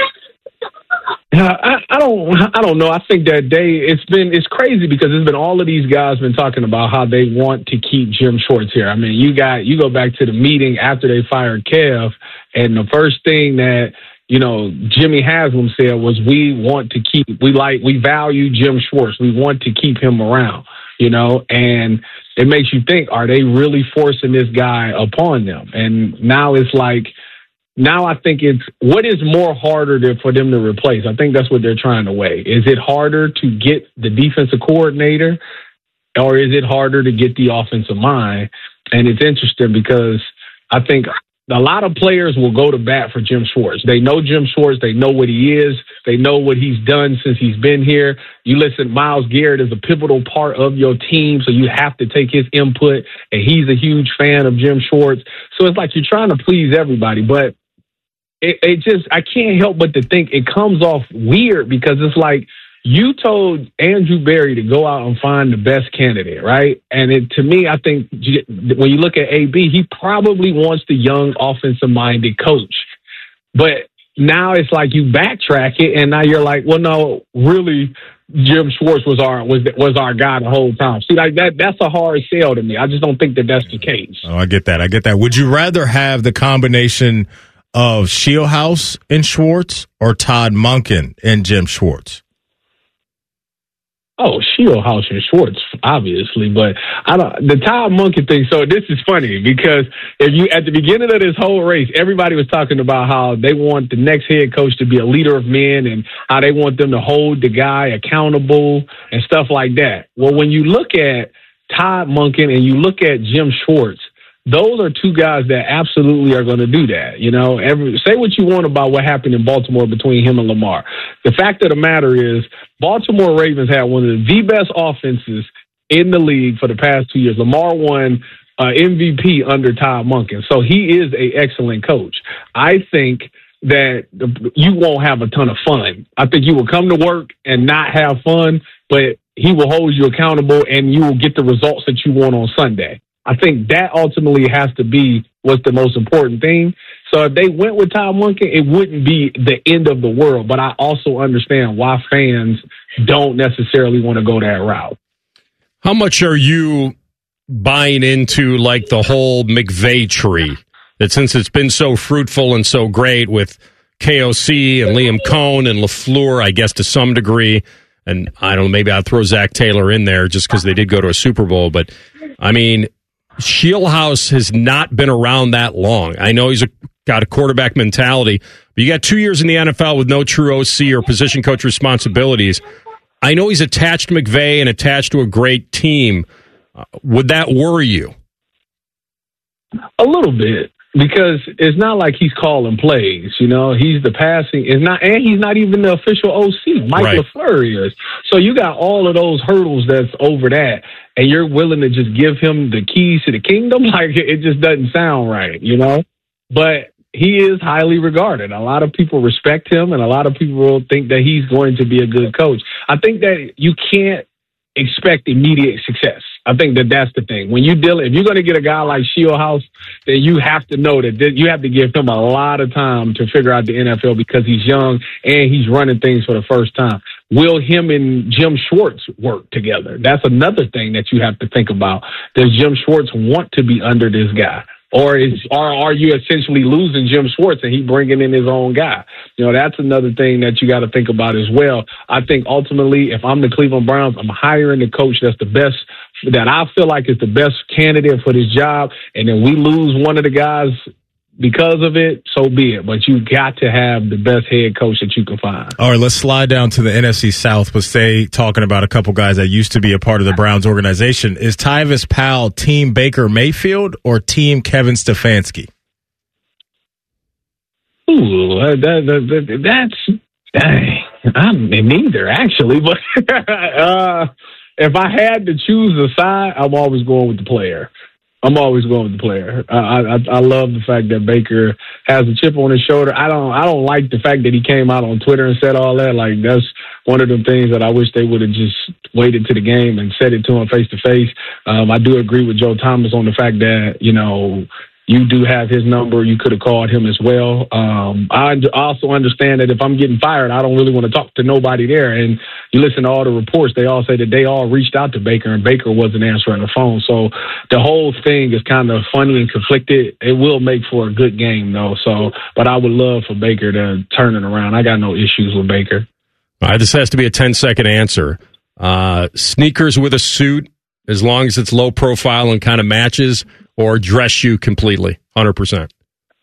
Uh, I, I don't. I don't know. I think that they. It's been. It's crazy because it's been all of these guys been talking about how they want to keep Jim Schwartz here. I mean, you got. You go back to the meeting after they fired Kev, and the first thing that you know Jimmy Haslam said was, "We want to keep. We like. We value Jim Schwartz. We want to keep him around." You know, and it makes you think: are they really forcing this guy upon them? And now it's like. Now I think it's, what is more harder to, for them to replace? I think that's what they're trying to weigh. Is it harder to get the defensive coordinator, or is it harder to get the offensive mind? And it's interesting because I think a lot of players will go to bat for Jim Schwartz. They know Jim Schwartz. They know what he is. They know what he's done since he's been here. You listen, Myles Garrett is a pivotal part of your team, so you have to take his input, and he's a huge fan of Jim Schwartz. So it's like you're trying to please everybody, but It, it just, I can't help but to think it comes off weird because it's like you told Andrew Berry to go out and find the best candidate, right? And it, to me, I think when you look at A B, he probably wants the young offensive-minded coach. But now it's like you backtrack it, and now you're like, well, no, really, Jim Schwartz was our was was our guy the whole time. See, like that that's a hard sell to me. I just don't think that that's the case. Oh, I get that. I get that. Would you rather have the combination of Shieldhouse and Schwartz or Todd Monken and Jim Schwartz? Oh, Shieldhouse and Schwartz, obviously, but I don't. The Todd Monken thing. So this is funny because if you at the beginning of this whole race, everybody was talking about how they want the next head coach to be a leader of men and how they want them to hold the guy accountable and stuff like that. Well, when you look at Todd Monken and you look at Jim Schwartz, those are two guys that absolutely are going to do that. You know, every, say what you want about what happened in Baltimore between him and Lamar. The fact of the matter is Baltimore Ravens had one of the best offenses in the league for the past two years. Lamar won uh, M V P under Todd Monken. So he is an excellent coach. I think that you won't have a ton of fun. I think you will come to work and not have fun, but he will hold you accountable and you will get the results that you want on Sunday. I think that ultimately has to be what's the most important thing. So if they went with Todd Monken, it wouldn't be the end of the world. But I also understand why fans don't necessarily want to go that route. How much are you buying into like the whole McVay tree? That since it's been so fruitful and so great with K O C and Liam Cohn and LaFleur, I guess to some degree, and I don't know, maybe I'll throw Zach Taylor in there just because they did go to a Super Bowl. But I mean, Shieldhouse has not been around that long. I know he's a, got a quarterback mentality, but you got two years in the N F L with no true O C or position coach responsibilities. I know he's attached to McVay and attached to a great team. Uh, would that worry you? A little bit, because it's not like he's calling plays. You know, he's the passing. It's not, and he's not even the official O C. Mike Right. LaFleur is. So you got all of those hurdles that's over that, and you're willing to just give him the keys to the kingdom. Like, it just doesn't sound right, you know. But he is highly regarded. A lot of people respect him, and a lot of people think that he's going to be a good coach. I think that you can't expect immediate success. I think that that's the thing. When you deal, if you're going to get a guy like Shieldhouse, then you have to know that th- you have to give him a lot of time to figure out the N F L because he's young and he's running things for the first time. Will him and Jim Schwartz work together? That's another thing that you have to think about. Does Jim Schwartz want to be under this guy? Or is or are you essentially losing Jim Schwartz and he bringing in his own guy? You know, that's another thing that you got to think about as well. I think ultimately, if I'm the Cleveland Browns, I'm hiring the coach that's the best, that I feel like is the best candidate for this job. And then we lose one of the guys because of it, so be it. But you got to have the best head coach that you can find. All right, let's slide down to the N F C South, but stay talking about a couple guys that used to be a part of the Browns organization. Is Tyvis Powell Team Baker Mayfield or Team Kevin Stefanski? Ooh, that, that, that, that's dang. I'm neither actually, but uh, if I had to choose a side, I'm always going with the player. I'm always going with the player. I, I I love the fact that Baker has a chip on his shoulder. I don't I don't like the fact that he came out on Twitter and said all that. Like, that's one of the things that I wish they would have just waited to the game and said it to him face to face. Um, I do agree with Joe Thomas on the fact that, you know, you do have his number. You could have called him as well. Um, I also understand that if I'm getting fired, I don't really want to talk to nobody there. And you listen to all the reports, they all say that they all reached out to Baker and Baker wasn't answering the phone. So the whole thing is kind of funny and conflicted. It will make for a good game, though. So, but I would love for Baker to turn it around. I got no issues with Baker. All right, this has to be a ten-second answer. Uh, sneakers with a suit, as long as it's low profile and kind of matches, or dress shoe completely, one hundred percent?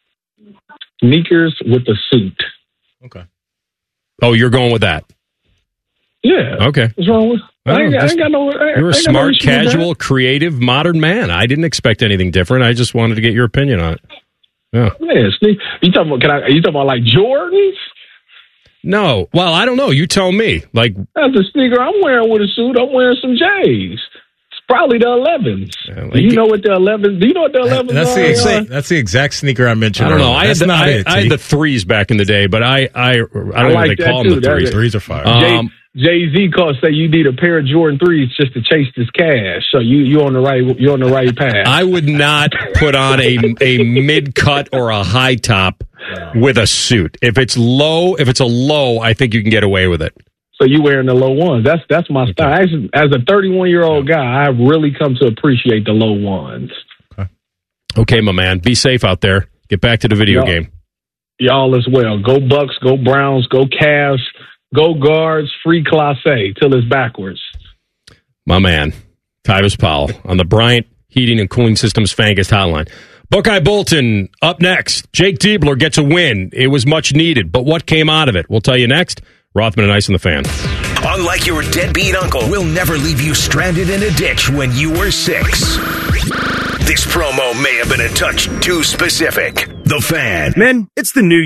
Sneakers with a suit. Okay. Oh, you're going with that? Yeah. Okay. What's wrong with I ain't, I ain't got no. I, You're I a ain't smart, got no issue with casual, creative, modern man. I didn't expect anything different. I just wanted to get your opinion on it. Yeah. Yeah, sneak, you talking about? Can I? Are you talking about like Jordans? No. Well, I don't know. You tell me. Like, that's a sneaker I'm wearing with a suit. I'm wearing some J's. It's probably the elevens. Yeah, like, do you know what the elevens? Do you know what the elevens that's are? The exact, that's the exact sneaker I mentioned. I don't know. Earlier. I had, That's the, not I, it, I had the threes back in the day, but I I, I don't I know like what they that call too. them the threes. That- threes are fire. Um, Jay Z called say you need a pair of Jordan threes just to chase this cash. So you you on the right you on the right path. I would not put on a a mid cut or a high top with a suit. If it's low, if it's a low, I think you can get away with it. So you wearing the low ones. That's that's my style. Actually, as a thirty-one year old guy, I've really come to appreciate the low ones. Okay, my man. Be safe out there. Get back to the video Y'all- game. Y'all as well. Go Bucks, go Browns, go Cavs, go Guards, free Classe till it's backwards. My man, Tyvis Powell on the Bryant Heating and Cooling Systems Fangast Hotline. Buckeye Bolton up next. Jake Diebler gets a win. It was much needed, but what came out of it? We'll tell you next. Rothman and Ice on the Fan. Unlike your deadbeat uncle, we'll never leave you stranded in a ditch when you were six. This promo may have been a touch too specific. The Fan. Men, it's the new year.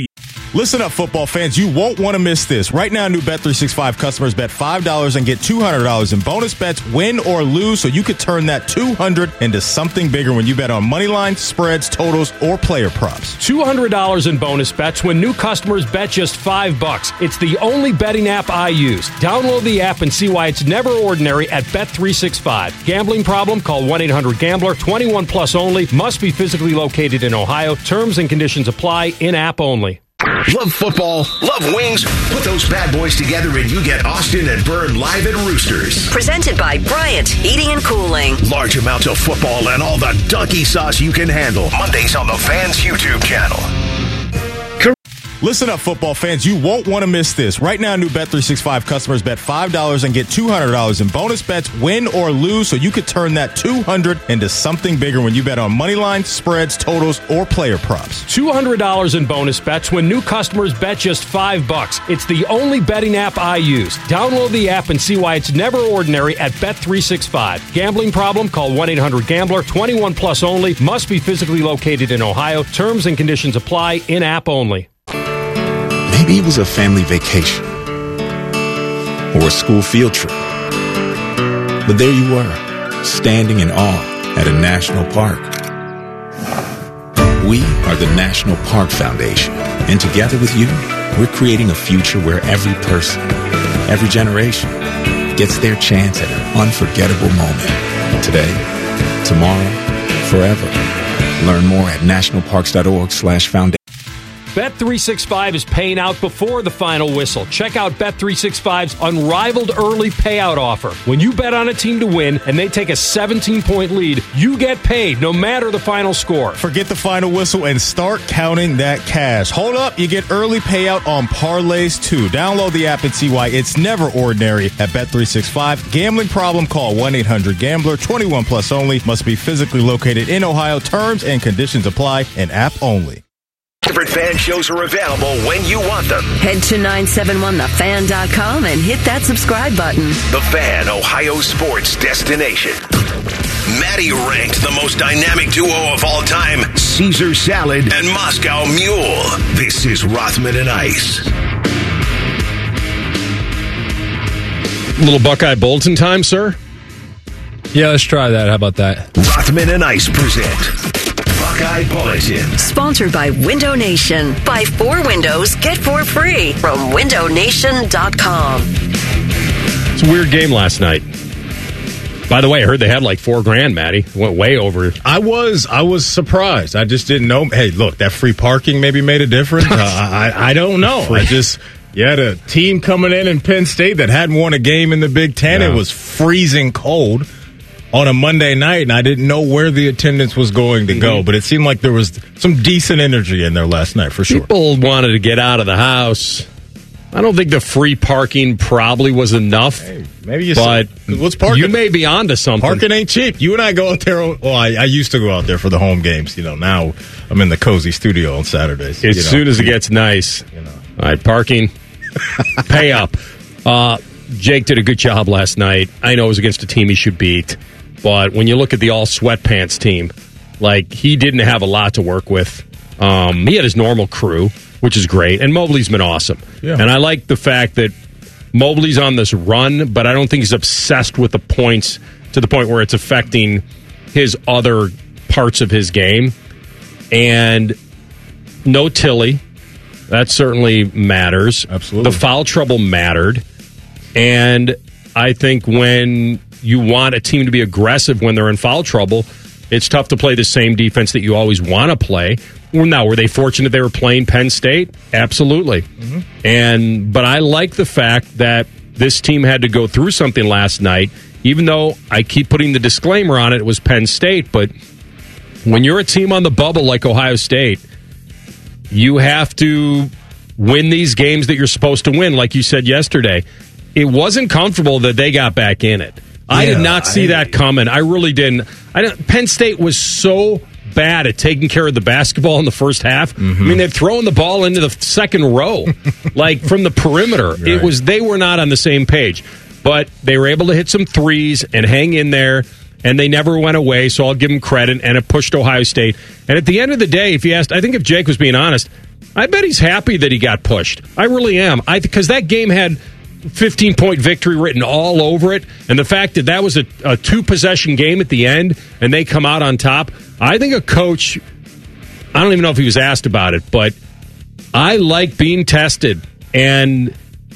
Listen up, football fans. You won't want to miss this. Right now, new Bet three sixty-five customers bet five dollars and get two hundred dollars in bonus bets, win or lose, so you could turn that two hundred dollars into something bigger when you bet on money line, spreads, totals, or player props. two hundred dollars in bonus bets when new customers bet just five bucks. It's the only betting app I use. Download the app and see why it's never ordinary at Bet three sixty-five. Gambling problem? Call one eight hundred gambler. twenty-one plus only. Must be physically located in Ohio. Terms and conditions apply. In-app only. Love football? Love wings? Put those bad boys together and you get Austin and Byrne live at Roosters. Presented by Bryant Heating and Cooling. Large amounts of football and all the donkey sauce you can handle. Mondays on the Fans YouTube channel. Listen up, football fans. You won't want to miss this. Right now, new Bet three sixty-five customers bet five dollars and get two hundred dollars in bonus bets, win or lose, so you could turn that two hundred dollars into something bigger when you bet on money line, spreads, totals, or player props. two hundred dollars in bonus bets when new customers bet just five bucks. It's the only betting app I use. Download the app and see why it's never ordinary at Bet three sixty-five. Gambling problem? Call one eight hundred gambler. twenty-one plus only. Must be physically located in Ohio. Terms and conditions apply. In-app only. Maybe it was a family vacation or a school field trip. But there you were, standing in awe at a national park. We are the National Park Foundation, and together with you, we're creating a future where every person, every generation, gets their chance at an unforgettable moment. Today, tomorrow, forever. Learn more at nationalparks.org slash foundation. Bet three sixty-five is paying out before the final whistle. Check out Bet three sixty-five's unrivaled early payout offer. When you bet on a team to win and they take a seventeen-point lead, you get paid no matter the final score. Forget the final whistle and start counting that cash. Hold up, you get early payout on parlays too. Download the app and see why it's never ordinary at Bet three sixty-five. Gambling problem? Call one eight hundred gambler. twenty-one plus only. Must be physically located in Ohio. Terms and conditions apply. An app only. Favorite fan shows are available when you want them. Head to nine seven one the fan dot com and hit that subscribe button. The Fan, Ohio sports destination. Maddie ranked the most dynamic duo of all time, Caesar Salad and Moscow Mule. This is Rothman and Ice. Little Buckeye Bulletin time, sir? Yeah, let's try that. How about that? Rothman and Ice present Buckeye Bulletin. Sponsored by Window Nation. Buy four windows, get four free from window nation dot com. It's a weird game last night. By the way, I heard they had like four grand, Matty. Went way over. I was I was surprised. I just didn't know. Hey, look, that free parking maybe made a difference. uh, I, I don't know. I just, you had a team coming in in Penn State that hadn't won a game in the Big Ten. Yeah. It was freezing cold on a Monday night, and I didn't know where the attendance was going to go, but it seemed like there was some decent energy in there last night, for sure. People wanted to get out of the house. I don't think the free parking probably was enough. Hey, maybe you but said, what's parking? You may be onto something. Parking ain't cheap. You and I go out there. Well, I, I used to go out there for the home games. You know, now I'm in the cozy studio on Saturdays. As you know. soon as it gets nice. You know. All right, parking, pay up. Uh, Jake did a good job last night. I know it was against a team he should beat. But when you look at the all sweatpants team, like, he didn't have a lot to work with. Um, he had his normal crew, which is great. And Mobley's been awesome. Yeah. And I like the fact that Mobley's on this run, but I don't think he's obsessed with the points to the point where it's affecting his other parts of his game. And no Tilly. That certainly matters. Absolutely. The foul trouble mattered. And I think when you want a team to be aggressive when they're in foul trouble, it's tough to play the same defense that you always want to play. Well, now, were they fortunate they were playing Penn State? Absolutely. Mm-hmm. And but I like the fact that this team had to go through something last night, even though I keep putting the disclaimer on it, it was Penn State. But when you're a team on the bubble like Ohio State, you have to win these games that you're supposed to win, like you said yesterday. It wasn't comfortable that they got back in it. I yeah, did not see I, that coming. I really didn't. I didn't. Penn State was so bad at taking care of the basketball in the first half. Mm-hmm. I mean, they're throwing the ball into the second row, like from the perimeter. Right. It was they were not on the same page, but they were able to hit some threes and hang in there, and they never went away. So I'll give them credit, and it pushed Ohio State. And at the end of the day, if you asked, I think if Jake was being honest, I bet he's happy that he got pushed. I really am. I because that game had fifteen-point victory written all over it, and the fact that that was a, a two-possession game at the end, and they come out on top, I think a coach, I don't even know if he was asked about it, but I like being tested, and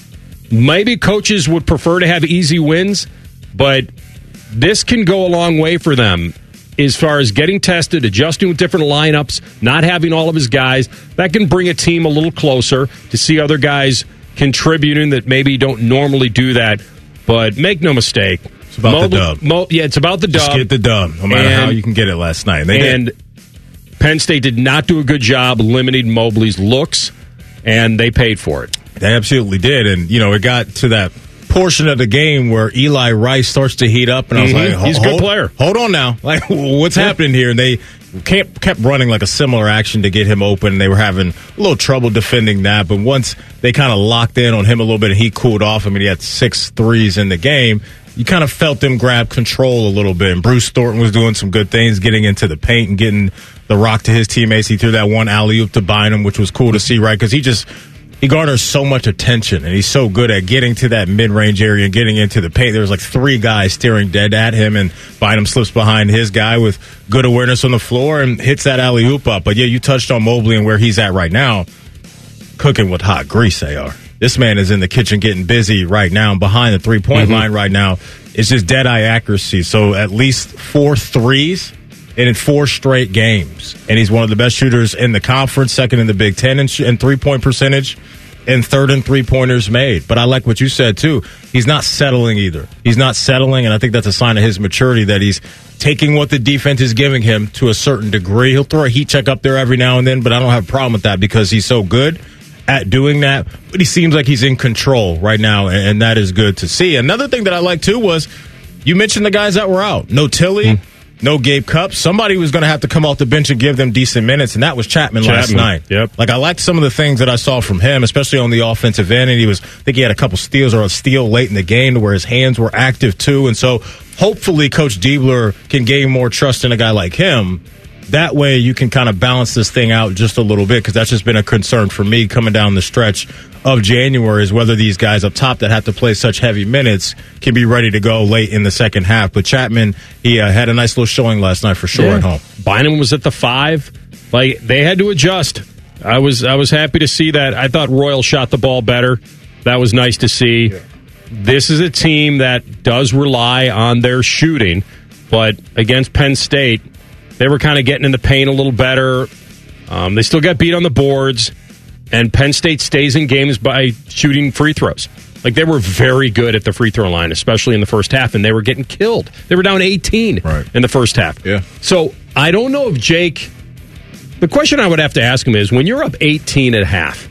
maybe coaches would prefer to have easy wins, but this can go a long way for them as far as getting tested, adjusting with different lineups, not having all of his guys. That can bring a team a little closer to see other guys contributing that maybe don't normally do that. But make no mistake. It's about Mobley, the dub. Mo, yeah, it's about the dub. Just get the dub, no matter and, how you can get it last night. They and did. Penn State did not do a good job limiting Mobley's looks, and they paid for it. They absolutely did. And, you know, it got to that portion of the game where Eli Rice starts to heat up, and I was mm-hmm. like, he's a good player. Hold on now. Like, what's yeah. happening here? And they kept, kept running like a similar action to get him open. They were having a little trouble defending that, but once they kind of locked in on him a little bit and he cooled off, I mean, he had six threes in the game, you kind of felt them grab control a little bit. And Bruce Thornton was doing some good things, getting into the paint and getting the rock to his teammates. He threw that one alley-oop to Bynum, which was cool to see, right? Because he just... he garners so much attention, and he's so good at getting to that mid-range area and getting into the paint. There was like three guys staring dead at him, and Bynum slips behind his guy with good awareness on the floor and hits that alley-oop up. But, yeah, you touched on Mobley and where he's at right now. Cooking with hot grease, they are. This man is in the kitchen getting busy right now. Behind the three-point mm-hmm. line right now, it's just dead-eye accuracy. So at least four threes and in four straight games. And he's one of the best shooters in the conference, second in the Big Ten in, sh- in three-point percentage, and third in three-pointers made. But I like what you said, too. He's not settling either. He's not settling, and I think that's a sign of his maturity that he's taking what the defense is giving him to a certain degree. He'll throw a heat check up there every now and then, but I don't have a problem with that because he's so good at doing that. But he seems like he's in control right now, and, and that is good to see. Another thing that I like, too, was you mentioned the guys that were out. No Tilly. Mm-hmm. No Gabe Cupp. Somebody was going to have to come off the bench and give them decent minutes, and that was Chapman, Chapman last night. Yep. Like, I liked some of the things that I saw from him, especially on the offensive end, and he was, I think he had a couple steals or a steal late in the game where his hands were active, too, and so hopefully Coach Diebler can gain more trust in a guy like him. That way you can kind of balance this thing out just a little bit, because that's just been a concern for me coming down the stretch of January is whether these guys up top that have to play such heavy minutes can be ready to go late in the second half. But Chapman, he uh, had a nice little showing last night for sure yeah. at home. Bynum was at the five. Like, they had to adjust. I was I was happy to see that. I thought Royal shot the ball better. That was nice to see. Yeah. This is a team that does rely on their shooting, but against Penn State, they were kind of getting in the paint a little better. Um, they still got beat on the boards, and Penn State stays in games by shooting free throws. Like, they were very good at the free throw line, especially in the first half, and they were getting killed. They were down eighteen right. in the first half. Yeah. So I don't know if Jake... The question I would have to ask him is, when you're up eighteen at half,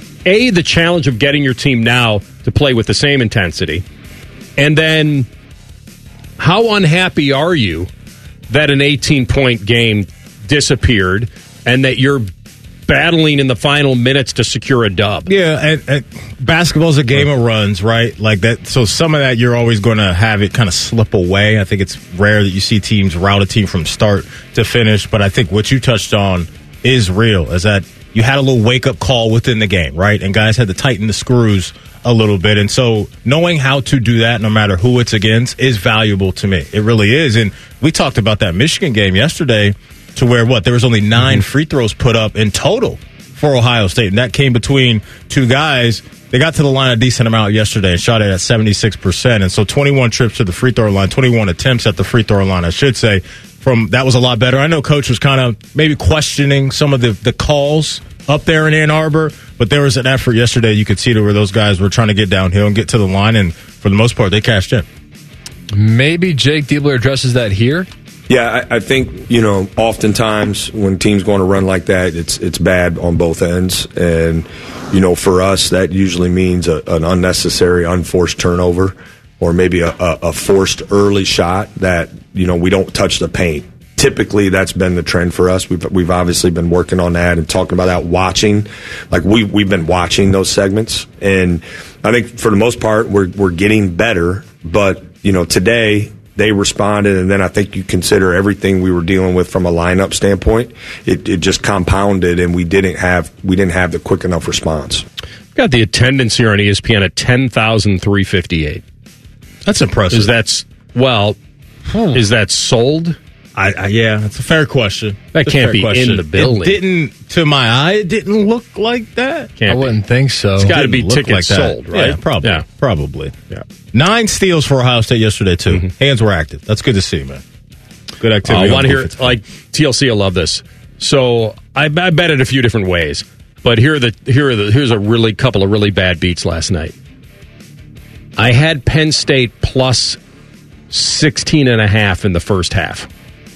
A, the challenge of getting your team now to play with the same intensity, and then how unhappy are you that an eighteen-point game disappeared and that you're battling in the final minutes to secure a dub? Yeah, and, and basketball's a game of runs, right? Like that. So some of that you're always going to have it kind of slip away. I think it's rare that you see teams rout a team from start to finish, but I think what you touched on is real, is that you had a little wake-up call within the game, right? And guys had to tighten the screws a little bit. And so knowing how to do that, no matter who it's against, is valuable to me. It really is. And we talked about that Michigan game yesterday to where, what, there was only nine mm-hmm. free throws put up in total for Ohio State. And that came between two guys. They got to the line a decent amount yesterday and shot it at seventy-six percent. And so twenty-one trips to the free throw line, twenty-one attempts at the free throw line, I should say. From that was a lot better. I know Coach was kind of maybe questioning some of the, the calls up there in Ann Arbor, but there was an effort yesterday. You could see to where those guys were trying to get downhill and get to the line, and for the most part, they cashed in. Maybe Jake Diebler addresses that here. Yeah, I, I think, you know, oftentimes when teams going to run like that, it's it's bad on both ends. And, you know, for us, that usually means a, an unnecessary, unforced turnover, or maybe a, a, a forced early shot that, you know, we don't touch the paint. Typically, that's been the trend for us. We've we've obviously been working on that and talking about that, watching. Like, we, we've been watching those segments. And I think for the most part, we're we're getting better. But, you know, today, they responded, and then I think you consider everything we were dealing with from a lineup standpoint. It, it just compounded, and we didn't have we didn't have the quick enough response. Got the attendance here on E S P N at ten thousand three fifty-eight. That's impressive. Is that well? Hmm. Is that sold? I, I, yeah, that's a fair question. That That's can't a fair be question. in the building. It didn't, to my eye, it didn't look like that. Can't I be. wouldn't think so. It's got to be Didn't look tickets like that. sold, right? Yeah, probably. Yeah. Probably. Yeah. Nine steals for Ohio State yesterday, too. Mm-hmm. Hands were active. That's good to see, man. Good activity. I on want to hear, defense. like, T L C will love this. So I, I bet it a few different ways, but here are the here are the here's a really couple of really bad beats last night. I had Penn State plus sixteen and a half in the first half.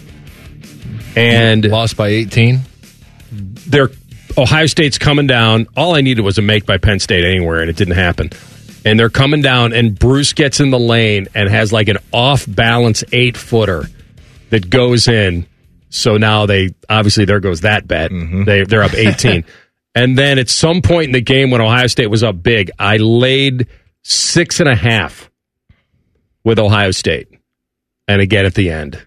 And lost by eighteen. They're Ohio State's coming down. All I needed was a make by Penn State anywhere, and it didn't happen. And they're coming down, and Bruce gets in the lane and has like an off-balance eight-footer that goes in. So now they, obviously there goes that bet. Mm-hmm. They, they're up eighteen. And then at some point in the game when Ohio State was up big, I laid six and a half with Ohio State. And again at the end,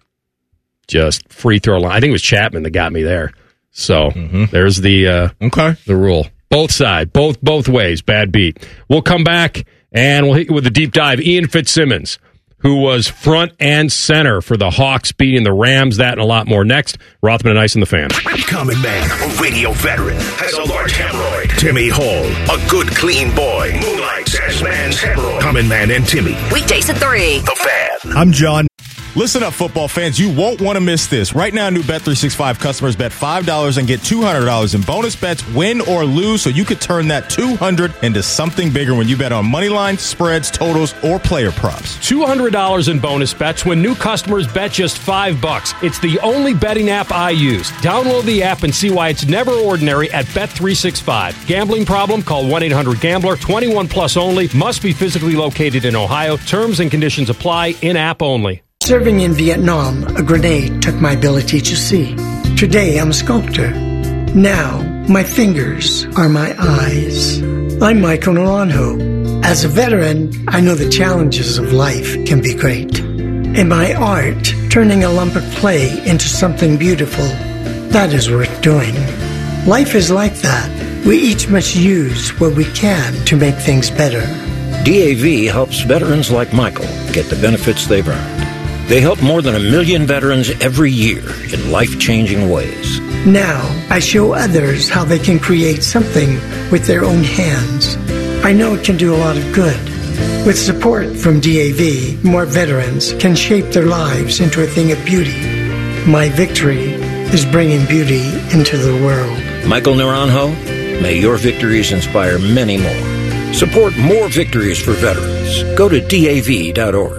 just free throw line. I think it was Chapman that got me there. So mm-hmm. there's the uh, okay the rule. Both sides, both both ways, bad beat. We'll come back and we'll hit you with a deep dive. Ian Fitzsimmons, who was front and center for the Hawks beating the Rams, that and a lot more next. Rothman and Ice and the Fan. Common man, a radio veteran, has a large hemorrhoid. Timmy Hall, a good clean boy, moonlights as man's hemorrhoid. Common Man and Timmy. Weekdays at three. The Fan. I'm John. Listen up, football fans. You won't want to miss this. Right now, new Bet three sixty-five customers bet five dollars and get two hundred dollars in bonus bets, win or lose, so you could turn that two hundred dollars into something bigger when you bet on money line, spreads, totals, or player props. two hundred dollars in bonus bets when new customers bet just five bucks. It's the only betting app I use. Download the app and see why it's never ordinary at Bet three sixty-five. Gambling problem? Call one eight hundred gambler. twenty-one plus only. Must be physically located in Ohio. Terms and conditions apply. In-app only. Serving in Vietnam, a grenade took my ability to see. Today, I'm a sculptor. Now, my fingers are my eyes. I'm Michael Naranjo. As a veteran, I know the challenges of life can be great. In my art, turning a lump of clay into something beautiful, that is worth doing. Life is like that. We each must use what we can to make things better. D A V helps veterans like Michael get the benefits they've earned. They help more than a million veterans every year in life-changing ways. Now, I show others how they can create something with their own hands. I know it can do a lot of good. With support from D A V, more veterans can shape their lives into a thing of beauty. My victory is bringing beauty into the world. Michael Naranjo, may your victories inspire many more. Support more victories for veterans. Go to D A V dot org.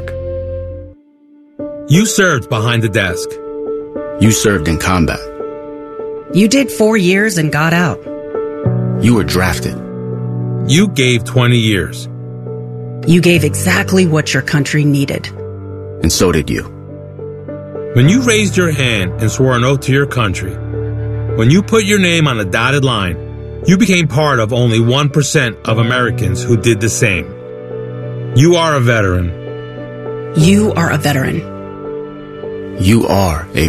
You served behind the desk. You served in combat. You did four years and got out. You were drafted. You gave twenty years. You gave exactly what your country needed. And so did you. When you raised your hand and swore an oath to your country, when you put your name on a dotted line, you became part of only one percent of Americans who did the same. You are a veteran. You are a veteran. You are a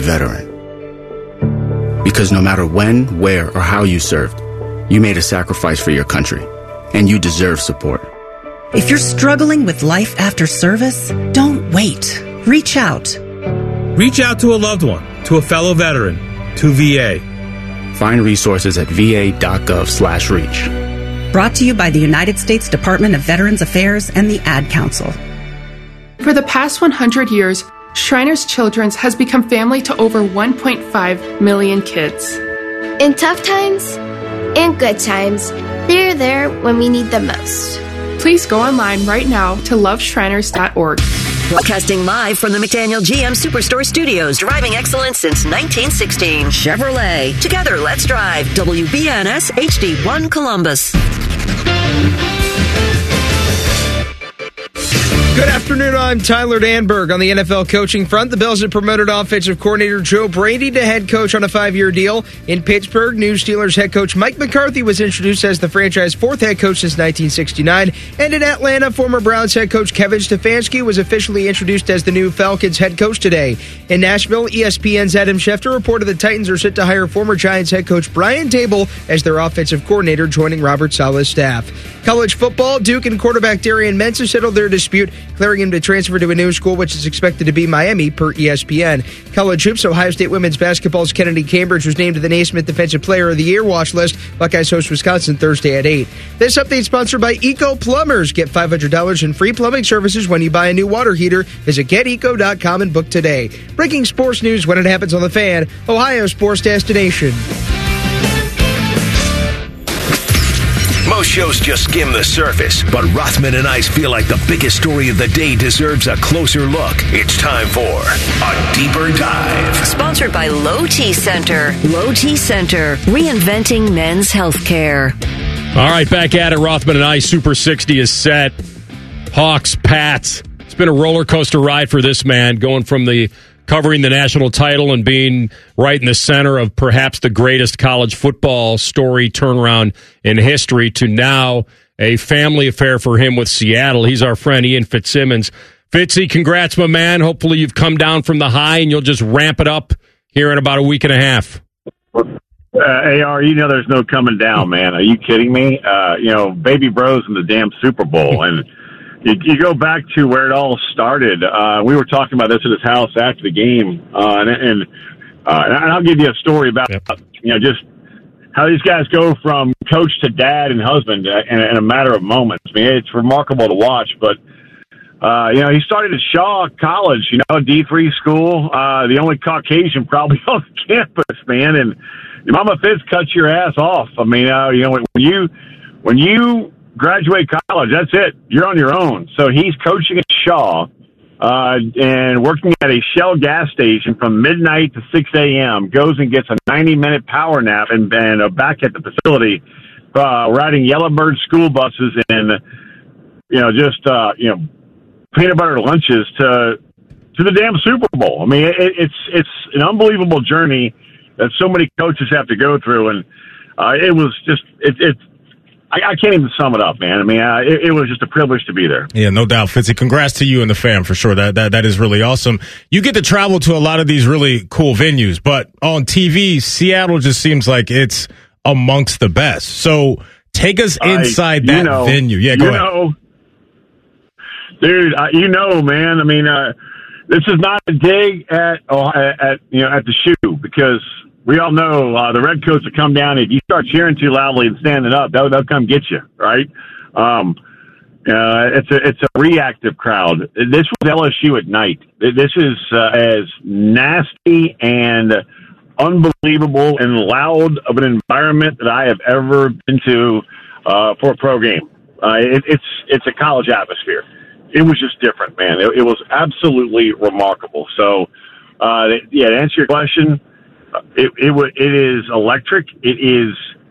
veteran. Because no matter when, where, or how you served, you made a sacrifice for your country, and you deserve support. If you're struggling with life after service, don't wait. Reach out. Reach out to a loved one, to a fellow veteran, to V A. Find resources at V A dot gov slash reach. Brought to you by the United States Department of Veterans Affairs and the Ad Council. For the past one hundred years, Shriners Children's has become family to over one point five million kids. In tough times and good times, they're there when we need them most. Please go online right now to love shriners dot org. Broadcasting live from the McDaniel G M Superstore Studios, driving excellence since nineteen sixteen. Chevrolet. Together, let's drive. W B N S H D one Columbus. Good afternoon, I'm Tyler Danberg. On the N F L coaching front, the Bills have promoted offensive coordinator Joe Brady to head coach on a five-year deal. In Pittsburgh, new Steelers head coach Mike McCarthy was introduced as the franchise's fourth head coach since nineteen sixty-nine. And in Atlanta, former Browns head coach Kevin Stefanski was officially introduced as the new Falcons head coach today. In Nashville, E S P N's Adam Schefter reported the Titans are set to hire former Giants head coach Brian Dable as their offensive coordinator, joining Robert Saleh's staff. College football, Duke and quarterback Darian Mentz have settled their dispute, clearing him to transfer to a new school, which is expected to be Miami, per E S P N. College hoops, Ohio State women's basketball's Kennedy Cambridge was named to the Naismith Defensive Player of the Year watch list. Buckeyes host Wisconsin Thursday at eight. This update sponsored by Eco Plumbers. Get five hundred dollars in free plumbing services when you buy a new water heater. Visit get eco dot com and book today. Breaking sports news when it happens on The Fan, Ohio sports destination. Most shows just skim the surface, but Rothman and I feel like the biggest story of the day deserves a closer look. It's time for A Deeper Dive. Sponsored by Low T Center. Low T Center, reinventing men's healthcare. All right, back at it. Rothman and I, Super sixty is set. Hawks, Pats. It's been a roller coaster ride for this man, going from the covering the national title and being right in the center of perhaps the greatest college football story turnaround in history to now a family affair for him with Seattle. He's our friend Ian Fitzsimmons. Fitzy, congrats, my man. Hopefully you've come down from the high and you'll just ramp it up here in about a week and a half. Uh, A R, you know there's no coming down, man. Are you kidding me? Uh, you know, baby bros in the damn Super Bowl. And You, you go back to where it all started. Uh, we were talking about this at his house after the game, uh, and and, uh, and I'll give you a story about yep. you know just how these guys go from coach to dad and husband in, in a matter of moments. I mean, it's remarkable to watch. But uh, you know, he started at Shaw College, you know, a D three school, uh, the only Caucasian probably on campus, man. And your Mama Fitz cuts your ass off. I mean, uh, you know, when you when you graduate college, that's it. You're on your own. So he's coaching at Shaw uh, and working at a Shell gas station from midnight to six a.m., goes and gets a ninety-minute power nap and, and uh, back at the facility uh, riding Yellowbird school buses and, you know, just, uh, you know, peanut butter lunches to to the damn Super Bowl. I mean, it, it's it's an unbelievable journey that so many coaches have to go through. And uh, it was just, it, it's, I, I can't even sum it up, man. I mean, uh, it, it was just a privilege to be there. Yeah, no doubt, Fitzy. Congrats to you and the fam for sure. That that that is really awesome. You get to travel to a lot of these really cool venues, but on T V, Seattle just seems like it's amongst the best. So take us inside I, that know, venue. Yeah, go you ahead. Know, dude, uh, you know, man. I mean, uh, this is not a dig at uh, at you know at the shoe, because we all know uh, the Redcoats will come down. If you start cheering too loudly and standing up, they'll, they'll come get you, right? Um, uh, it's a it's a reactive crowd. This was L S U at night. This is uh, as nasty and unbelievable and loud of an environment that I have ever been to uh, for a pro game. Uh, it, it's it's a college atmosphere. It was just different, man. It, it was absolutely remarkable. So, uh, yeah, to answer your question. It, it it is electric. It is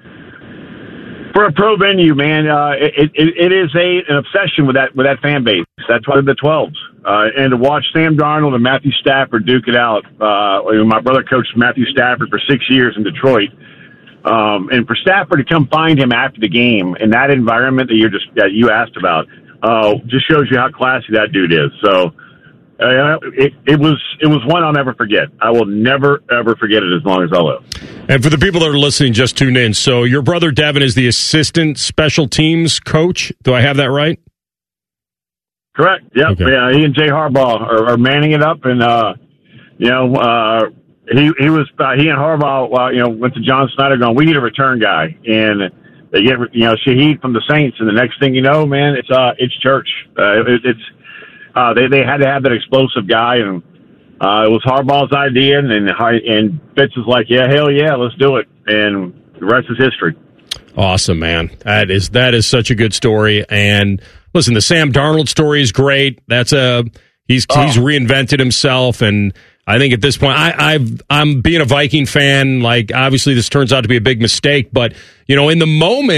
for a pro venue, man. Uh, it, it it is a an obsession with that with that fan base. That's why the twelves. Uh, and to watch Sam Darnold and Matthew Stafford duke it out. Uh, my brother coached Matthew Stafford for six years in Detroit, um, and for Stafford to come find him after the game in that environment that you're just that you asked about, uh, just shows you how classy that dude is. So. Uh, it, it was it was one I'll never forget. I will never, ever forget it as long as I live. And for the people that are listening, just tuned in. So your brother Devin is the assistant special teams coach. Do I have that right? Correct. Yep. Okay. Yeah, he and Jay Harbaugh are, are manning it up. And, uh, you know, uh, he he was uh, he and Harbaugh, uh, you know, went to John Snyder going, we need a return guy. And they get, you know, Shaheed from the Saints. And the next thing you know, man, it's uh, it's church. Uh, it, it's Uh, they they had to have that explosive guy, and uh, it was Harbaugh's idea, and and, and Fitz is like, yeah, hell yeah, let's do it, and the rest is history. Awesome, man. That is that is such a good story. And listen, the Sam Darnold story is great. That's a he's oh. he's reinvented himself, and I think at this point, I, I've I'm being a Viking fan. Like, obviously, this turns out to be a big mistake, but you know, in the moment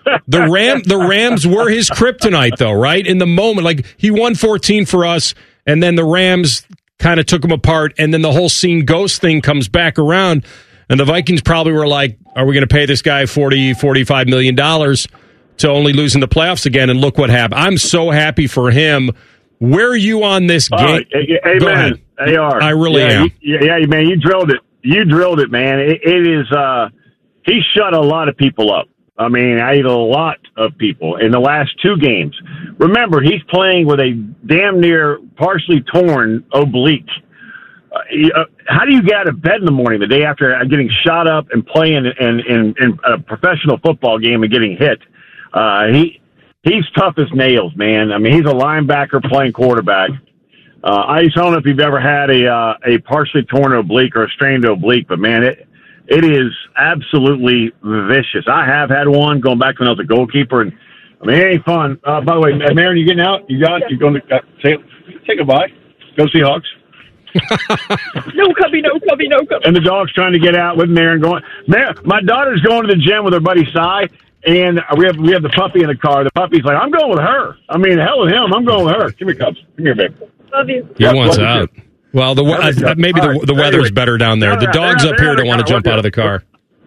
the Ram the Rams were his kryptonite, though, right? In the moment, like he won fourteen for us, and then the Rams kind of took him apart, and then the whole scene ghost thing comes back around, and the Vikings probably were like, "Are we going to pay this guy forty, forty-five million dollars to only lose in the playoffs again?" And look what happened. I'm so happy for him. Where are you on this game? Uh, amen. A R. I really yeah, am. You, yeah, man, you drilled it. You drilled it, man. It, it is. Uh, he shut a lot of people up. I mean, I ate a lot of people in the last two games. Remember, he's playing with a damn near partially torn oblique. Uh, he, uh, how do you get out of bed in the morning the day after getting shot up and playing in, in, in a professional football game and getting hit? Uh, he he's tough as nails, man. I mean, he's a linebacker playing quarterback. Uh, I just don't know if you've ever had a uh, a partially torn oblique or a strained oblique, but man, it it is absolutely vicious. I have had one going back when I was a goalkeeper, and I mean, it ain't fun. Uh, by the way, Marion, you getting out? You got? You going to uh, say say goodbye? Go Seahawks. no cubby, no cubby, no cubby. And the dog's trying to get out with Marion going. Mar- my daughter's going to the gym with her buddy Cy, and we have we have the puppy in the car. The puppy's like, I'm going with her. I mean, hell with him. I'm going with her. Come here, Cubs. Come here, babe. Love you. He wants out. Well, the uh, maybe the, the weather's better down there. The dogs up here don't want to jump out of the car.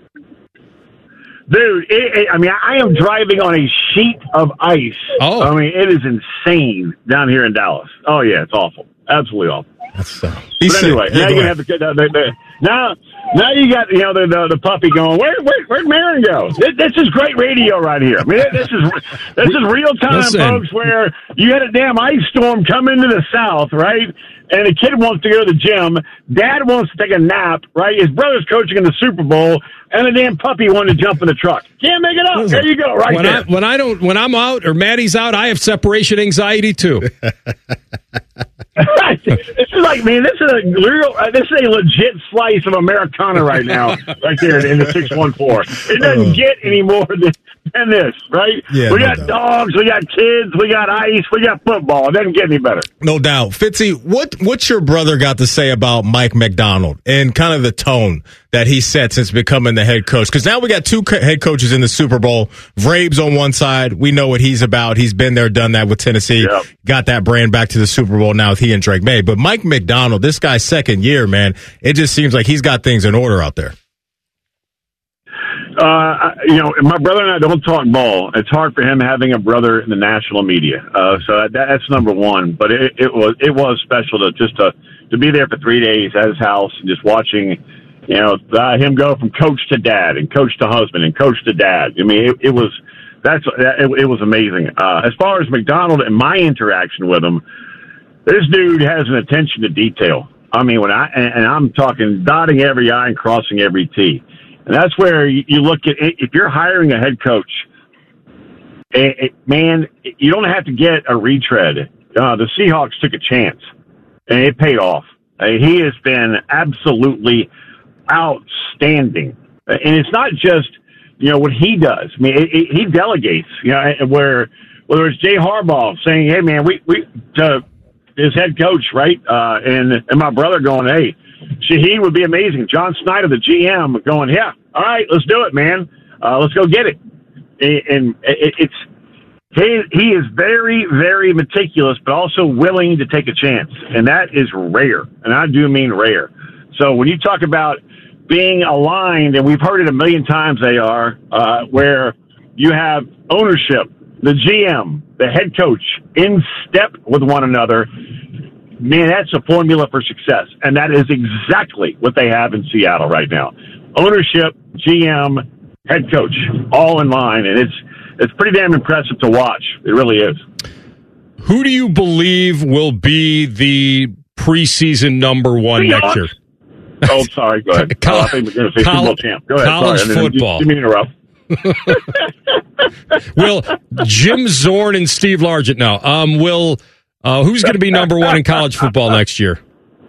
Dude, it, it, I mean, I am driving on a sheet of ice. Oh. I mean, it is insane down here in Dallas. Oh, yeah, it's awful. Absolutely awful. That's uh, but anyway, now you have the, the, the, the now now you got you know the the, the puppy going. Where where where'd Marion go? This, this is great radio right here. I mean, this is this is real time, Listen. folks. Where you had a damn ice storm come into the south, right? And the kid wants to go to the gym. Dad wants to take a nap, right? His brother's coaching in the Super Bowl, and the damn puppy wanted to jump in the truck. Can't make it up. Listen, there you go, right when there. I, when I don't, when I'm out or Maddie's out, I have separation anxiety too. This is like, man, this is a real, uh, this is a legit slice of Americana right now, right there in the six one four. It doesn't get any more than, than this, right? Yeah, we no got doubt. dogs, we got kids, we got ice, we got football. It doesn't get any better. No doubt. Fitzy, what what's your brother got to say about Mike McDonald and kind of the tone that he set since becoming the head coach? Because now we got two co- head coaches in the Super Bowl. Vrabes on one side. We know what he's about. He's been there, done that with Tennessee. Yep. Got that brand back to the Super Bowl now with he and Drake May. But Mike McDonald, this guy's second year, man, it just seems like he's got things in order out there. Uh, you know, my brother and I don't talk ball. It's hard for him having a brother in the national media. Uh, so that, that's number one. But it, it was it was special to just to to be there for three days at his house and just watching, you know, uh, him go from coach to dad and coach to husband and coach to dad. I mean, it, it was that's it, it was amazing. Uh, as far as McDonald and my interaction with him, this dude has an attention to detail. I mean, when I and, and I'm talking dotting every I and crossing every T. And that's where you, you look at, if you're hiring a head coach, it, it, man, you don't have to get a retread. Uh, the Seahawks took a chance, and it paid off. Uh, he has been absolutely outstanding. And it's not just, you know, what he does. I mean, it, it, he delegates, you know, where whether it's Jay Harbaugh saying, hey, man, we, we to his head coach, right, uh, and, and my brother going, hey, Shaheed would be amazing. John Snyder, the G M, going, yeah, all right, let's do it, man. Uh, let's go get it. And it, it's he, he is very, very meticulous, but also willing to take a chance, and that is rare, and I do mean rare. So when you talk about being aligned, and we've heard it a million times, they are, uh, where you have ownership, the G M, the head coach, in step with one another. Man, that's a formula for success, and that is exactly what they have in Seattle right now. Ownership, G M, head coach, all in line, and it's it's pretty damn impressive to watch. It really is. Who do you believe will be the preseason number one Seahawks. next year? Oh, sorry. Go ahead. Col- oh, I think we're going to say Super Bowl champ. Go ahead. College sorry. football. Didn't mean to interrupt. Will Jim Zorn and Steve Largent now? Um, will uh, who's going to be number one in college football next year?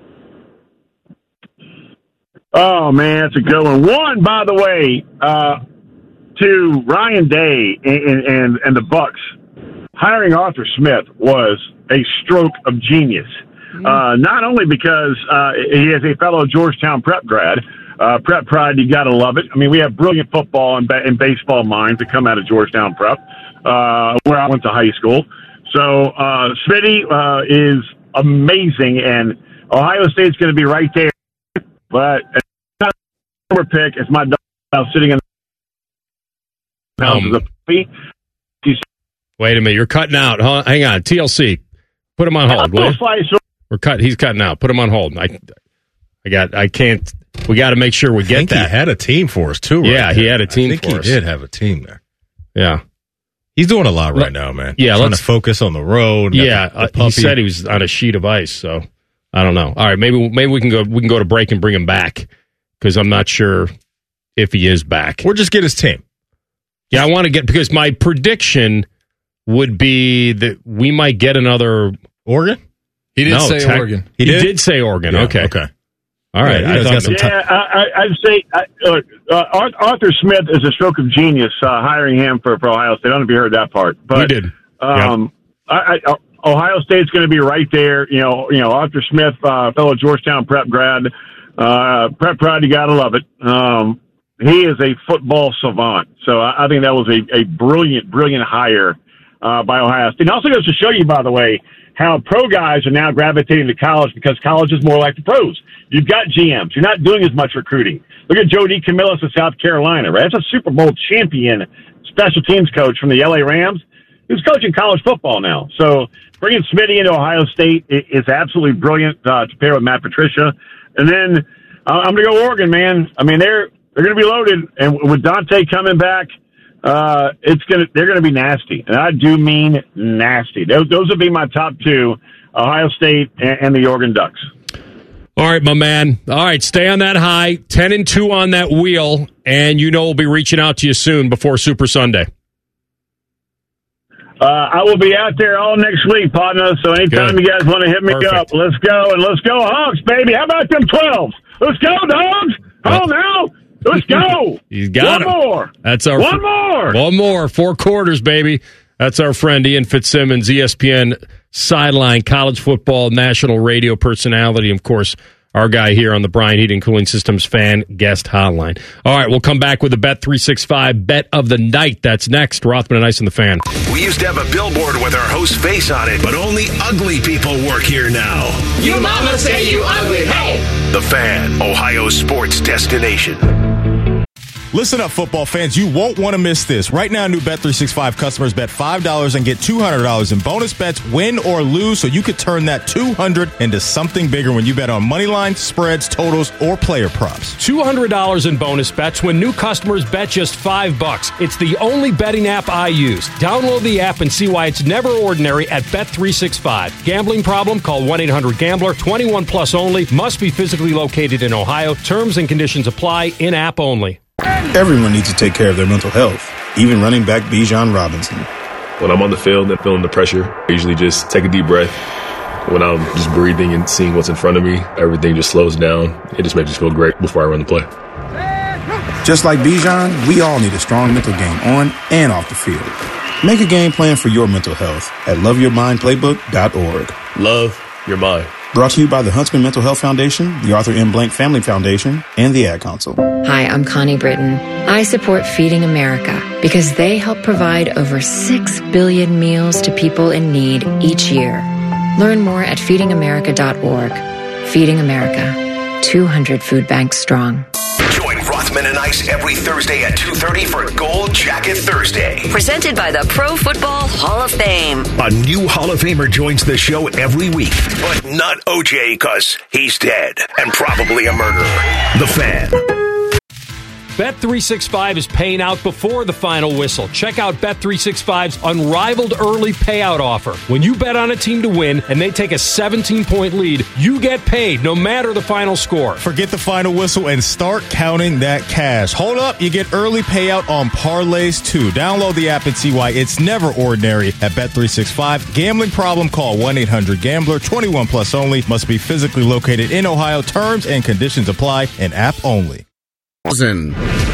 Oh man, that's a good one. One, by the way, uh, to Ryan Day and, and and the Bucks, hiring Arthur Smith was a stroke of genius. Uh, not only because uh, he is a fellow Georgetown prep grad, Uh, Prep Pride, you got to love it. I mean, we have brilliant football and, ba- and baseball minds that come out of Georgetown Prep, uh, where I went to high school. So uh, Smitty uh, is amazing, and Ohio State's going to be right there. But it's not a number pick. It's my dog sitting in the house Um, of the Wait a minute, you're cutting out. Huh? Hang on, T L C, put him on hold. will you? We're cut. He's cutting out. Put him on hold. I, I got. I can't. We got to make sure we I get think that. he had a team for us too. Right yeah, there. he had a team I think for he us. did have a team there. Yeah, he's doing a lot right Let- now, man. yeah, trying let's- to focus on the road. got Yeah, the- the uh, he puppy. said he was on a sheet of ice. So I don't know. All right, maybe maybe we can go. We can go to break and bring him back because I'm not sure if he is back. Or just get his team. Yeah, I want to get because my prediction would be that we might get another Oregon. He did No, say tech- Oregon. He, He did? did? say Oregon. Yeah, okay. okay. All right. Yeah, I he's thought got some Yeah, I, I, I'd say uh, look, uh, Ar- Arthur Smith is a stroke of genius uh, hiring him for, for Ohio State. I don't know if you heard that part, but we did. Um, I, I, Ohio State's going to be right there. You know, you know Arthur Smith, uh, fellow Georgetown Prep grad, uh, Prep Pride. You got to love it. Um, he is a football savant, so I, I think that was a, a brilliant, brilliant hire uh, by Ohio State. And also goes to show you, by the way, how pro guys are now gravitating to college because college is more like the pros. You've got G Ms. You're not doing as much recruiting. Look at Joe DeCamillis of South Carolina, right? That's a Super Bowl champion special teams coach from the L A Rams. He's coaching college football now. So bringing Smitty into Ohio State is absolutely brilliant uh, to pair with Matt Patricia. And then uh, I'm going to go Oregon, man. I mean, they're they're going to be loaded. And with Dante coming back, uh, it's gonna they're going to be nasty. And I do mean nasty. Those, those would be my top two, Ohio State and, and the Oregon Ducks. All right, my man. All right, stay on that high. ten and two on that wheel. And you know we'll be reaching out to you soon before Super Sunday. Uh, I will be out there all next week, partner. So anytime Good. you guys want to hit me Perfect. up, let's go. And let's go Hawks, baby. How about them twelves? Let's go, dogs. Come on now. Let's go. He's got One it. more. That's our One more. One more. Four quarters, baby. That's our friend Ian Fitzsimmons, E S P N sideline, college football, national radio personality, of course, our guy here on the Bryant Heating Cooling Systems fan guest hotline. All right, we'll come back with the Bet three sixty-five Bet of the Night. That's next. Rothman and Ice and the Fan. We used to have a billboard with our host's face on it, but only ugly people work here now. You mama say you ugly, hey! The Fan, Ohio sports destination. Listen up, football fans. You won't want to miss this. Right now, new Bet three sixty-five customers bet five dollars and get two hundred dollars in bonus bets, win or lose, so you could turn that two hundred dollars into something bigger when you bet on money lines, spreads, totals, or player props. two hundred dollars in bonus bets when new customers bet just five bucks. It's the only betting app I use. Download the app and see why it's never ordinary at Bet three sixty-five. Gambling problem? Call one eight hundred gambler. twenty-one plus only. Must be physically located in Ohio. Terms and conditions apply. In-app only. Everyone needs to take care of their mental health, even running back Bijan Robinson. When I'm on the field and feeling the pressure, I usually just take a deep breath. When I'm just breathing and seeing what's in front of me, everything just slows down. It just makes me feel great before I run the play. Just like Bijan, we all need a strong mental game on and off the field. Make a game plan for your mental health at love your mind playbook dot org. Love your mind. Brought to you by the Huntsman Mental Health Foundation, the Arthur M. Blank Family Foundation, and the Ad Council. Hi, I'm Connie Britton. I support Feeding America because they help provide over six billion meals to people in need each year. Learn more at feeding america dot org. Feeding America, two hundred food banks strong. Join Rothman and Ice every Thursday at two thirty for Gold Jacket Thursday. Presented by the Pro Football Hall of Fame. A new Hall of Famer joins the show every week, but not O J because he's dead and probably a murderer. The Fan. Bet three sixty-five is paying out before the final whistle. Check out Bet three sixty-five's unrivaled early payout offer. When you bet on a team to win and they take a seventeen-point lead, you get paid no matter the final score. Forget the final whistle and start counting that cash. Hold up, you get early payout on parlays too. Download the app and see why it's never ordinary at Bet three sixty-five. Gambling problem? Call one eight hundred gambler. twenty-one plus only. Must be physically located in Ohio. Terms and conditions apply. And app only.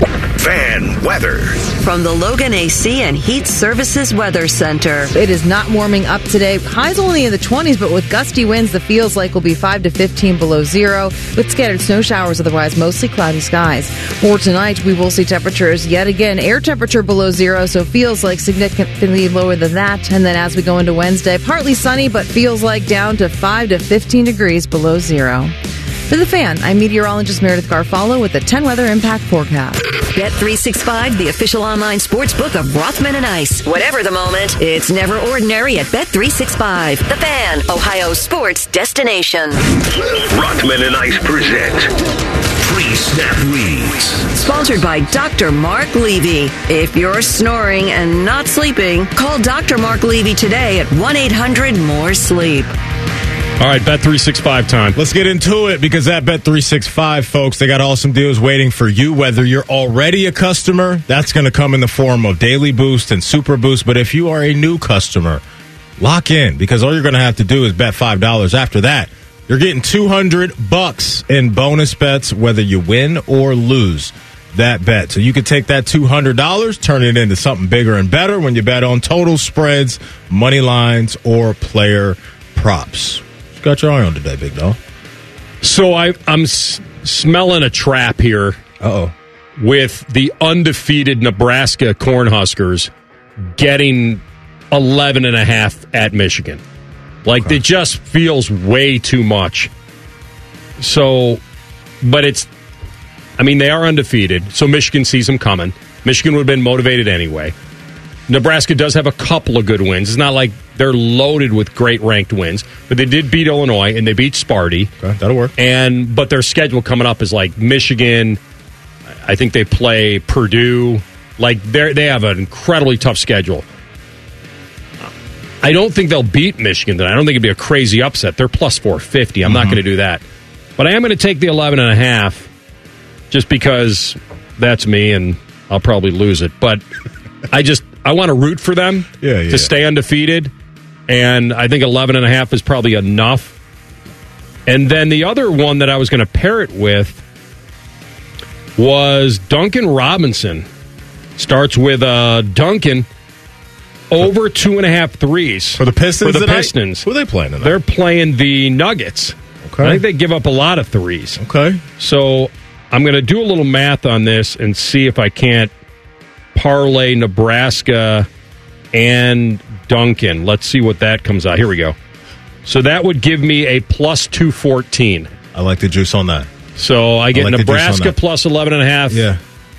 Fan weather. From the Logan A C and Heat Services Weather Center. It is not warming up today. Highs only in the twenties, but with gusty winds, the feels like will be five to fifteen below zero, with scattered snow showers, otherwise mostly cloudy skies. For tonight, we will see temperatures yet again. Air temperature below zero, so feels like significantly lower than that. And then as we go into Wednesday, partly sunny, but feels like down to five to fifteen degrees below zero. For The Fan, I'm meteorologist Meredith Garfalo with the ten Weather Impact Forecast. Bet three sixty-five, the official online sports book of Rothman and Ice. Whatever the moment, it's never ordinary at Bet three sixty-five. The Fan, Ohio sports destination. Rothman and Ice present Pre-Snap Reads. Sponsored by Doctor Mark Levy. If you're snoring and not sleeping, call Doctor Mark Levy today at one eight hundred more sleep. All right, Bet three sixty-five time. Let's get into it, because at Bet three sixty-five, folks, they got awesome deals waiting for you. Whether you're already a customer, that's going to come in the form of Daily Boost and Super Boost. But if you are a new customer, lock in, because all you're going to have to do is bet five dollars. After that, you're getting two hundred bucks in bonus bets, whether you win or lose that bet. So you can take that two hundred dollars, turn it into something bigger and better when you bet on total spreads, money lines, or player props. Got your eye on today, big dog? So I, I'm s- smelling a trap here. Uh-oh. With the undefeated Nebraska Cornhuskers getting eleven and a half at Michigan. Like, okay. It just feels way too much. So, but it's, I mean, they are undefeated, so Michigan sees them coming. Michigan would have been motivated anyway. Nebraska does have a couple of good wins. It's not like they're loaded with great ranked wins, but they did beat Illinois and they beat Sparty. Okay, that'll work. And but their schedule coming up is like Michigan. I think they play Purdue. Like they they have an incredibly tough schedule. I don't think they'll beat Michigan. Then I don't think it'd be a crazy upset. They're plus four fifty. I'm mm-hmm. not going to do that, but I am going to take the eleven and a half, just because that's me and I'll probably lose it. But I just. I want to root for them yeah, yeah. to stay undefeated, and I think eleven and a half is probably enough. And then the other one that I was going to pair it with was Duncan Robinson. Starts with uh, Duncan over two and a half threes. For the Pistons? For the tonight? Pistons. Who are they playing tonight? They're playing the Nuggets. Okay. I think they give up a lot of threes. Okay. So I'm going to do a little math on this and see if I can't parlay Nebraska and Duncan. Let's see what that comes out. Here we go. So that would give me a plus two fourteen. I like the juice on that. So I get I like Nebraska plus eleven and a half. Yeah.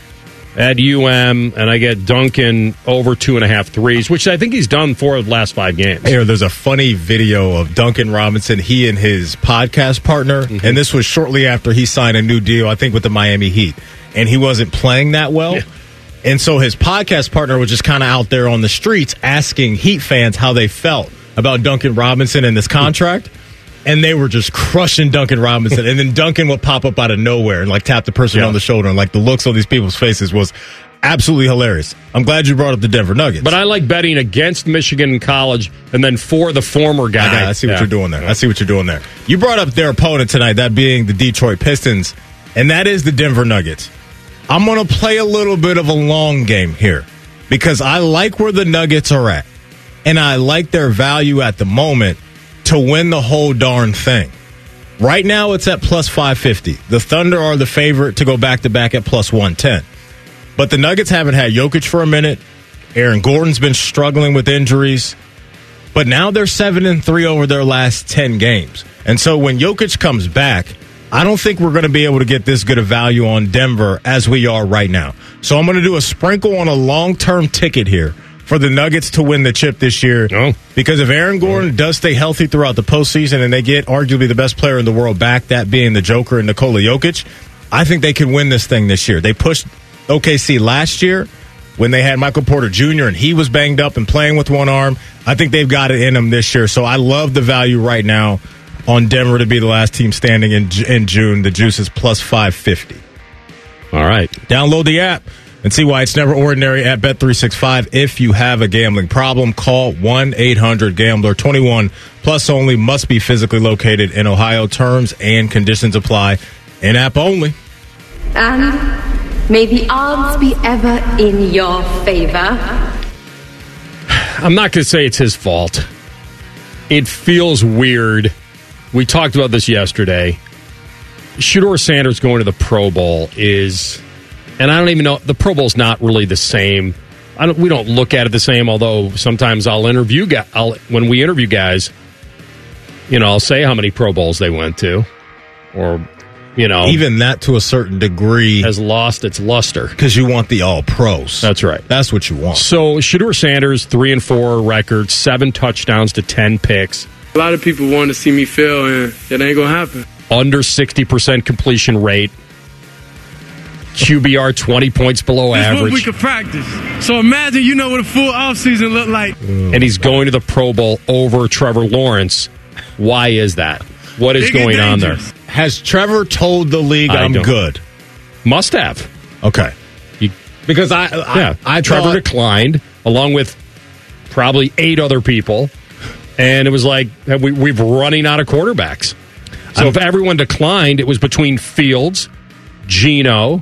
At U M, and I get Duncan over two and a half threes, which I think he's done for the last five games. Here, there's a funny video of Duncan Robinson, he and his podcast partner, mm-hmm. and this was shortly after he signed a new deal, I think, with the Miami Heat, and he wasn't playing that well. Yeah. And so his podcast partner was just kind of out there on the streets asking Heat fans how they felt about Duncan Robinson and this contract. And they were just crushing Duncan Robinson. And then Duncan would pop up out of nowhere and like tap the person yeah. on the shoulder. And like the looks on these people's faces was absolutely hilarious. I'm glad you brought up the Denver Nuggets. But I like betting against Michigan in college and then for the former guy. I, got, I see yeah. what you're doing there. I see what you're doing there. You brought up their opponent tonight, that being the Detroit Pistons. And that is the Denver Nuggets. I'm going to play a little bit of a long game here because I like where the Nuggets are at, and I like their value at the moment to win the whole darn thing. Right now, it's at plus five fifty. The Thunder are the favorite to go back-to-back at plus one ten. But the Nuggets haven't had Jokic for a minute. Aaron Gordon's been struggling with injuries. But now they're seven and three over their last ten games. And so when Jokic comes back, I don't think we're going to be able to get this good a value on Denver as we are right now. So I'm going to do a sprinkle on a long-term ticket here for the Nuggets to win the chip this year. Oh. Because if Aaron Gordon oh. does stay healthy throughout the postseason and they get arguably the best player in the world back, that being the Joker and Nikola Jokic, I think they can win this thing this year. They pushed O K C last year when they had Michael Porter Junior and he was banged up and playing with one arm. I think they've got it in them this year. So I love the value right now on Denver to be the last team standing in in June. The juice is plus five fifty. All right. Download the app and see why it's never ordinary at Bet three sixty-five. If you have a gambling problem, call one eight hundred gambler. twenty-one plus only, must be physically located in Ohio. Terms and conditions apply. In-app only. And May the odds be ever in your favor. I'm not going to say it's his fault. It feels weird. We talked about this yesterday. Shedeur Sanders going to the Pro Bowl is, and I don't even know, the Pro Bowl's not really the same. I don't, we don't look at it the same, although sometimes I'll interview, I'll, when we interview guys, you know, I'll say how many Pro Bowls they went to, or, you know. Even that to a certain degree has lost its luster. Because you want the all-pros. That's right. That's what you want. So, Shedeur Sanders, three and four record, seven touchdowns to ten picks. A lot of people want to see me fail, and it ain't going to happen. Under sixty percent completion rate. Q B R twenty points below this average. This is what we could practice. So imagine, you know what a full offseason look like. And he's going to the Pro Bowl over Trevor Lawrence. Why is that? What is going on there? Has Trevor told the league I I'm don't. good? Must have. Okay. He, because I, I, yeah, I Trevor thought, declined, along with probably eight other people. And it was like, we, we've running out of quarterbacks. So I'm, if everyone declined, it was between Fields, Geno,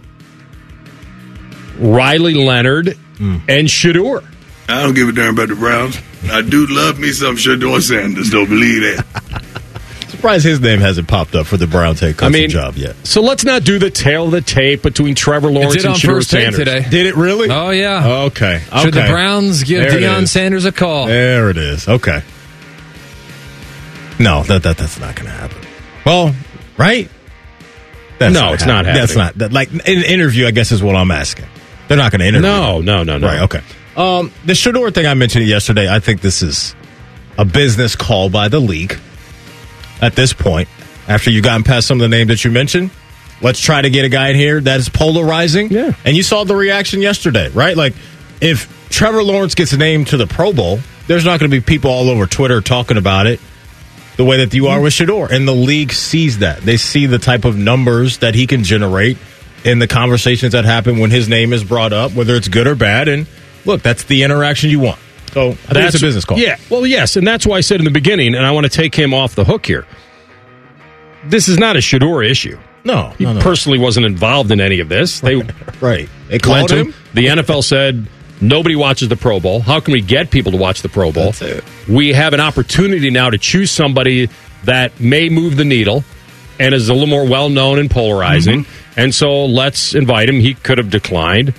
Riley Leonard, mm. and Shedeur. I don't give a damn about the Browns. I do love me some Shedeur Sanders, don't believe that. Surprised his name hasn't popped up for the Browns head coaching I mean, job yet. So let's not do the tail of the tape between Trevor Lawrence and Shedeur Sanders. Today. Did it really? Oh, yeah. Okay. okay. Should the Browns give there Deion Sanders a call? There it is. Okay. No, that, that that's not going to happen. Well, right? That's no, not it's not happening. That's not. That, like, in an interview, I guess, is what I'm asking. They're not going to interview. No, no, no, no. Right, okay. Um, the Shedeur thing I mentioned yesterday, I think this is a business call by the league at this point. After you've gotten past some of the names that you mentioned, let's try to get a guy in here that is polarizing. Yeah. And you saw the reaction yesterday, right? Like, if Trevor Lawrence gets named to the Pro Bowl, there's not going to be people all over Twitter talking about it the way that you are with Shedeur. And the league sees that. They see the type of numbers that he can generate in the conversations that happen when his name is brought up, whether it's good or bad. And look, that's the interaction you want. So I think that's it's a business call. Yeah, well, yes, and that's why I said in the beginning, and I want to take him off the hook here. This is not a Shedeur issue. No, he no, no. personally wasn't involved in any of this. They right. They called him. him. The N F L said nobody watches the Pro Bowl. How can we get people to watch the Pro Bowl? That's it. We have an opportunity now to choose somebody that may move the needle and is a little more well-known and polarizing. Mm-hmm. And so let's invite him. He could have declined.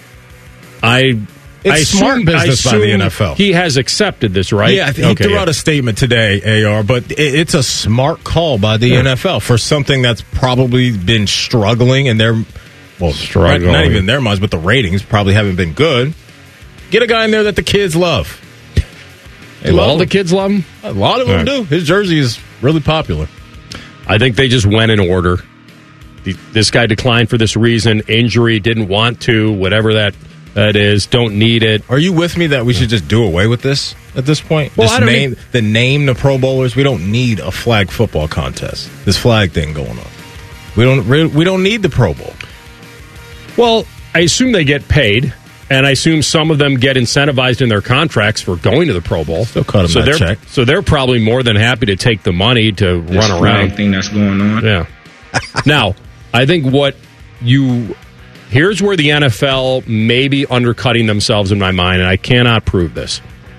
I It's I smart assume, business I by the N F L. He has accepted this, right? Yeah, he okay, threw yeah. out a statement today, A R, but it's a smart call by the yeah. N F L for something that's probably been struggling in their, well, struggling. Not even in their minds, but the ratings probably haven't been good. Get a guy in there that the kids love. They do love all him. The kids love him? A lot of them right. do. His jersey is really popular. I think they just went in order. The, this guy declined for this reason, injury, didn't want to, whatever that that is, don't need it. Are you with me that we should just do away with this at this point? Well, just I don't name need- the name the Pro Bowlers. We don't need a flag football contest. This flag thing going on. We don't we don't need the Pro Bowl. Well, I assume they get paid, and I assume some of them get incentivized in their contracts for going to the Pro Bowl. Still cut them so that they're, check. So they're probably more than happy to take the money to this run around. thing that's going on. Yeah. Now, I think what you here's where the N F L may be undercutting themselves in my mind, and I cannot prove this.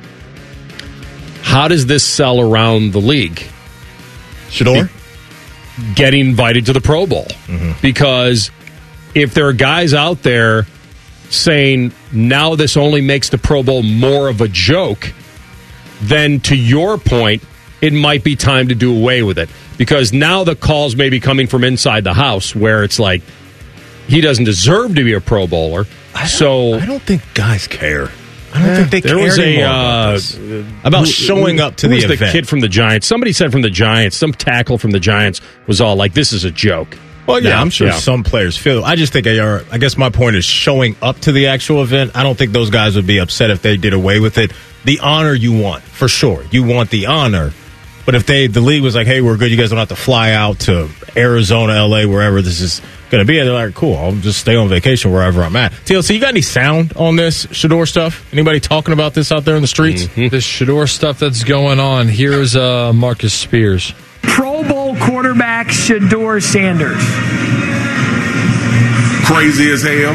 How does this sell around the league? Shedeur? Getting invited to the Pro Bowl. Mm-hmm. Because if there are guys out there saying now this only makes the Pro Bowl more of a joke, then to your point, it might be time to do away with it. Because now the calls may be coming from inside the house where it's like, he doesn't deserve to be a Pro Bowler. I so I don't think guys care. I don't eh, think they there care was anymore a, about, uh, this. about who, showing up to who the was event. The kid from the Giants. Somebody said from the Giants, some tackle from the Giants was all like, this is a joke. Well, yeah, now, I'm sure yeah. some players feel. I just think they are. I guess my point is showing up to the actual event. I don't think those guys would be upset if they did away with it. The honor you want, for sure. You want the honor. But if they, the league was like, hey, we're good, you guys don't have to fly out to Arizona, L A, wherever this is going to be, and they're like, cool, I'll just stay on vacation wherever I'm at. T L C, you got any sound on this Shedeur stuff? Anybody talking about this out there in the streets? Mm-hmm. This Shedeur stuff that's going on. Here's uh, Marcus Spears. Pro Bowl quarterback Shedeur Sanders. Crazy as hell.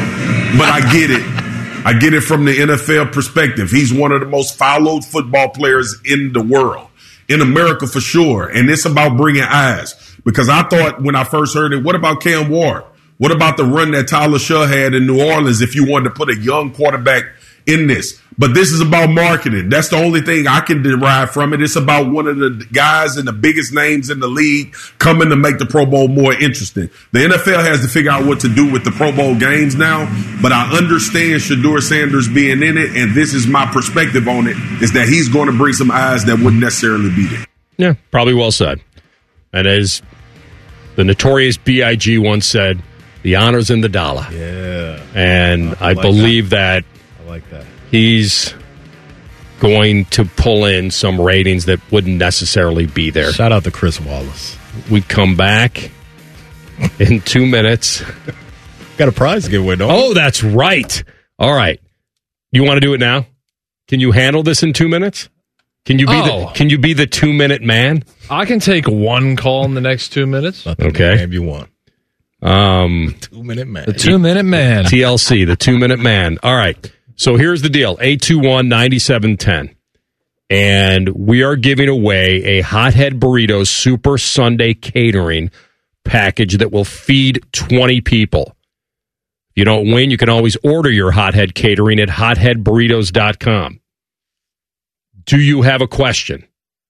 but I get it. I get it from the N F L perspective. He's one of the most followed football players in the world, in America for sure. And it's about bringing eyes. Because I thought when I first heard it, what about Cam Ward? What about the run that Tyler Shaw had in New Orleans if you wanted to put a young quarterback in this? But this is about marketing. That's the only thing I can derive from it. It's about one of the guys and the biggest names in the league coming to make the Pro Bowl more interesting. The N F L has to figure out what to do with the Pro Bowl games now, but I understand Shedeur Sanders being in it, and this is my perspective on it, is that he's going to bring some eyes that wouldn't necessarily be there. Yeah, probably well said. And as the notorious B I G once said, the honor's in the dollar. Yeah. And I, I like believe that. that I like that. He's going to pull in some ratings that wouldn't necessarily be there. Shout out to Chris Wallace. We come back in two minutes. Got a prize to give away, don't we? Oh, that's right. All right. You want to do it now? Can you handle this in two minutes? Can you be oh. the Can you be the two minute man? I can take one call in the next two minutes. Nothing okay, maybe you want. Um, two minute man. The two minute man. T L C, the two minute man. All right. So here's the deal: eight two one, nine seven one zero, and we are giving away a Hothead Burritos Super Sunday catering package that will feed twenty people. If you don't win, you can always order your Hothead catering at hothead burritos dot com. Do you have a question?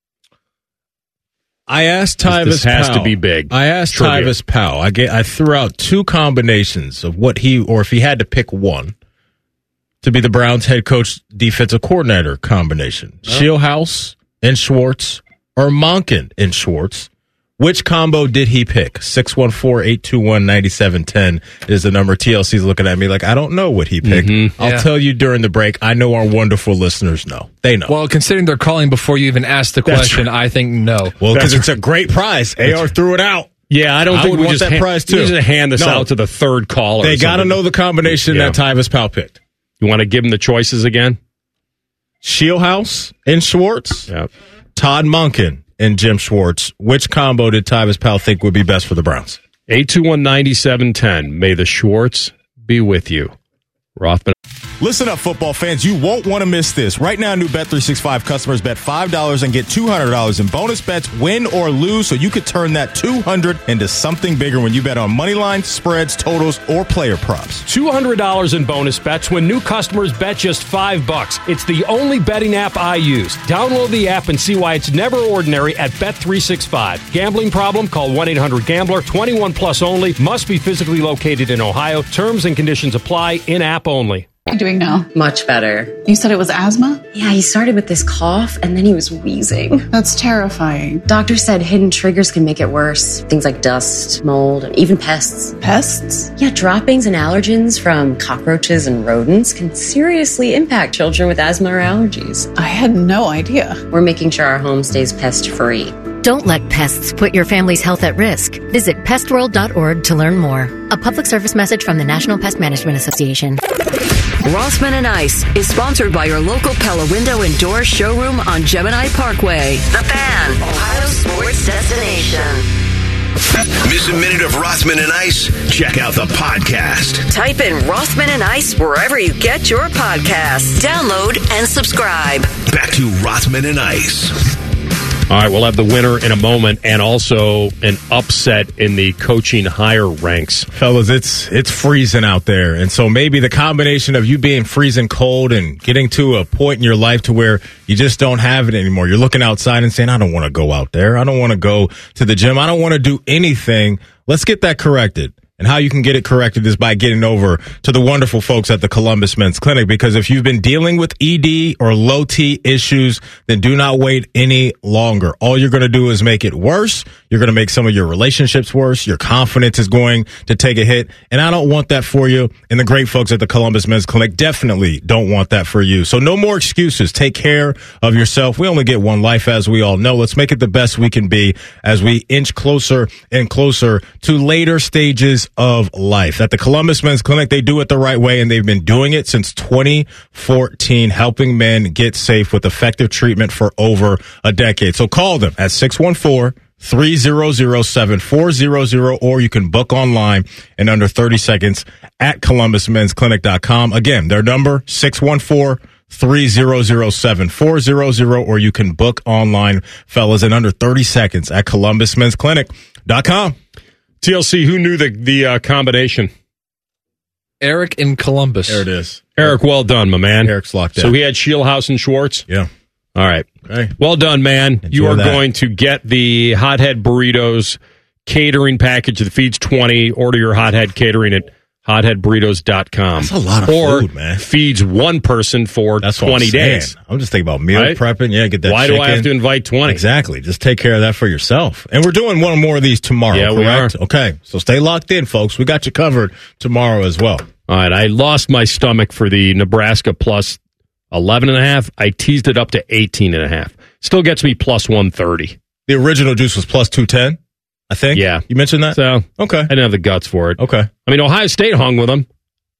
I asked Tyvis This has Powell. to be big. I asked Trivia. Tyvis Powell. I, get, I threw out two combinations of what he, or if he had to pick one, to be the Browns head coach defensive coordinator combination. Oh. Shieldhouse and Schwartz, or Monken and Schwartz. Which combo did he pick? six one four, eight two one, nine seven one zero is the number. T L C's looking at me like, I don't know what he picked. Mm-hmm. I'll Yeah. tell you during the break. I know our wonderful listeners know. They know. Well, considering they're calling before you even asked the That's question, right. I think no. Well, because it's a great prize. A R threw it out. Yeah, I don't I think would we want just that ha- prize, we too. just hand this No. out to the third caller. They got to something. know the combination Yeah. that Tyvis Powell picked. You want to give them the choices again? Shieldhouse and Schwartz, Yep. Todd Monken and Jim Schwartz. Which combo did Tyvis Powell think would be best for the Browns? eight two one, nine seven one zero. May the Schwartz be with you. Rothman. Listen up, football fans. You won't want to miss this. Right now, new Bet three sixty-five customers bet five dollars and get two hundred dollars in bonus bets, win or lose, so you could turn that two hundred dollars into something bigger when you bet on money lines, spreads, totals, or player props. two hundred dollars in bonus bets when new customers bet just five bucks. It's the only betting app I use. Download the app and see why it's never ordinary at Bet three sixty-five. Gambling problem? Call one eight hundred gambler. twenty-one plus only. Must be physically located in Ohio. Terms and conditions apply. In-app only. How are you doing now? Much better. You said it was asthma? Yeah, he started with this cough and then he was wheezing. That's terrifying. Doctor said hidden triggers can make it worse. Things like dust, mold, and even pests. Pests? Yeah, droppings and allergens from cockroaches and rodents can seriously impact children with asthma or allergies. I had no idea. We're making sure our home stays pest-free. Don't let pests put your family's health at risk. Visit pest world dot org to learn more. A public service message from the National Pest Management Association. Rothman and Ice is sponsored by your local Pella Window and Door showroom on Gemini Parkway. The Fan, Ohio sports destination. Miss a minute of Rothman and Ice? Check out the podcast. Type in Rothman and Ice wherever you get your podcasts. Download and subscribe. Back to Rothman and Ice. All right, we'll have the winner in a moment and also an upset in the coaching hire ranks. Fellas, it's it's freezing out there. And so maybe the combination of you being freezing cold and getting to a point in your life to where you just don't have it anymore. You're looking outside and saying, I don't want to go out there. I don't want to go to the gym. I don't want to do anything. Let's get that corrected. And how you can get it corrected is by getting over to the wonderful folks at the Columbus Men's Clinic. Because if you've been dealing with E D or low T issues, then do not wait any longer. All you're going to do is make it worse. You're going to make some of your relationships worse. Your confidence is going to take a hit. And I don't want that for you. And the great folks at the Columbus Men's Clinic definitely don't want that for you. So no more excuses. Take care of yourself. We only get one life, as we all know. Let's make it the best we can be as we inch closer and closer to later stages of life. At the Columbus Men's Clinic, they do it the right way, and they've been doing it since twenty fourteen, helping men get safe with effective treatment for over a decade. So call them at six one four, three hundred, seven four hundred, or you can book online in under thirty seconds at columbus men's clinic dot com. Again, their number, six one four, three hundred, seven four hundred, or you can book online, fellas, in under thirty seconds at columbus men's clinic dot com. T L C, who knew the, the uh, combination? Eric in Columbus. There it is. Eric, well done, my man. Eric's locked in. So we had Shieldhouse and Schwartz? Yeah. All right. Okay. Well done, man. Enjoy you are that. going to get the Hothead Burritos catering package that feeds twenty. Order your Hothead catering at hothead burritos dot com. That's a lot of or food, man. feeds one person for That's what twenty I'm saying. days. I'm just thinking about meal Right? prepping. Yeah, get that Why chicken. do I have to invite twenty? Exactly. Just take care of that for yourself. And we're doing one more of these tomorrow, Yeah, we correct? are. Okay. So stay locked in, folks. We got you covered tomorrow as well. All right. I lost my stomach for the Nebraska plus eleven and a half. I teased it up to eighteen and a half. Still gets me plus one thirty. The original juice was plus two ten, I think. Yeah. You mentioned that? So, okay. I didn't have the guts for it. Okay. I mean, Ohio State hung with them.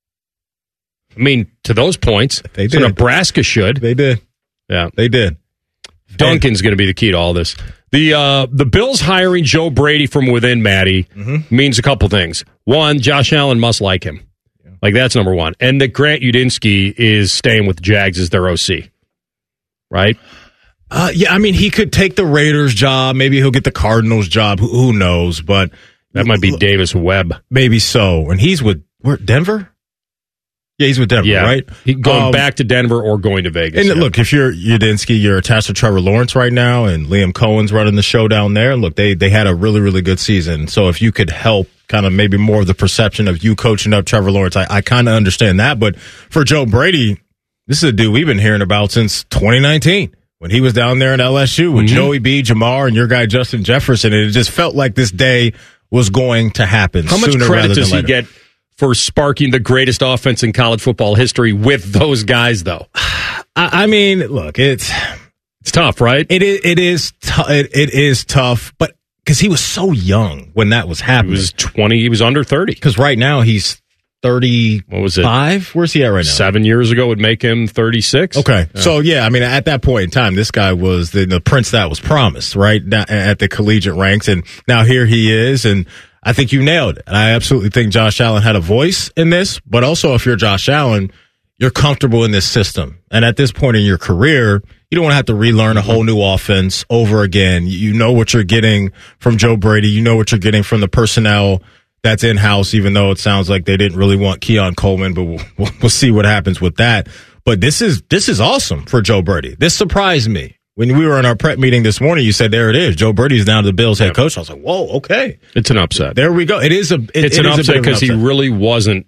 I mean, to those points. They So did. Nebraska should. They did. Yeah. They did. Duncan's going to be the key to all this. The uh, the Bills hiring Joe Brady from within, Matty, Mm-hmm. means a couple things. One, Josh Allen must like him. Like, that's number one. And that Grant Udinsky is staying with the Jags as their O C. Right? Uh, yeah, I mean, he could take the Raiders job. Maybe he'll get the Cardinals job. Who, who knows? But that might be Davis Webb. Maybe so. And he's with where, Denver? Yeah, he's with Denver, Yeah. right? He, going Um, back to Denver or going to Vegas. And yeah. look, if you're Udinsky, you're attached to Trevor Lawrence right now, and Liam Cohen's running the show down there. Look, they they had a really, really good season. So if you could help kind of maybe more of the perception of you coaching up Trevor Lawrence, I, I kind of understand that. But for Joe Brady, this is a dude we've been hearing about since twenty nineteen. When he was down there in L S U with Mm-hmm. Joey B, Jamar, and your guy Justin Jefferson, and it just felt like this day was going to happen. How much sooner credit rather does than he later. get for sparking the greatest offense in college football history with those guys, though? I, I mean, look, it's it's tough, right? It is. It is. T- it, it is tough, but because he was so young when that was happening, He was twenty. He was under thirty. Because right now he's thirty. What was it? Five? Where's he at right now? Seven years ago would make him thirty-six. Okay. Yeah. So, yeah, I mean, at that point in time, this guy was the, the prince that was promised, right, na- at the collegiate ranks. And now here he is. And I think you nailed it. I absolutely think Josh Allen had a voice in this. But also, if you're Josh Allen, you're comfortable in this system. And at this point in your career, you don't want to have to relearn a whole new offense over again. You know what you're getting from Joe Brady. You know what you're getting from the personnel that's in-house, even though it sounds like they didn't really want Keon Coleman, but we'll, we'll, we'll see what happens with that. But this is this is awesome for Joe Brady. This surprised me. When we were in our prep meeting this morning, you said, there it is. Joe Brady's now the Bills head coach. I was like, whoa, okay. It's an upset. There we go. It is a it, It's it an is a upset bit of an because he upset. really wasn't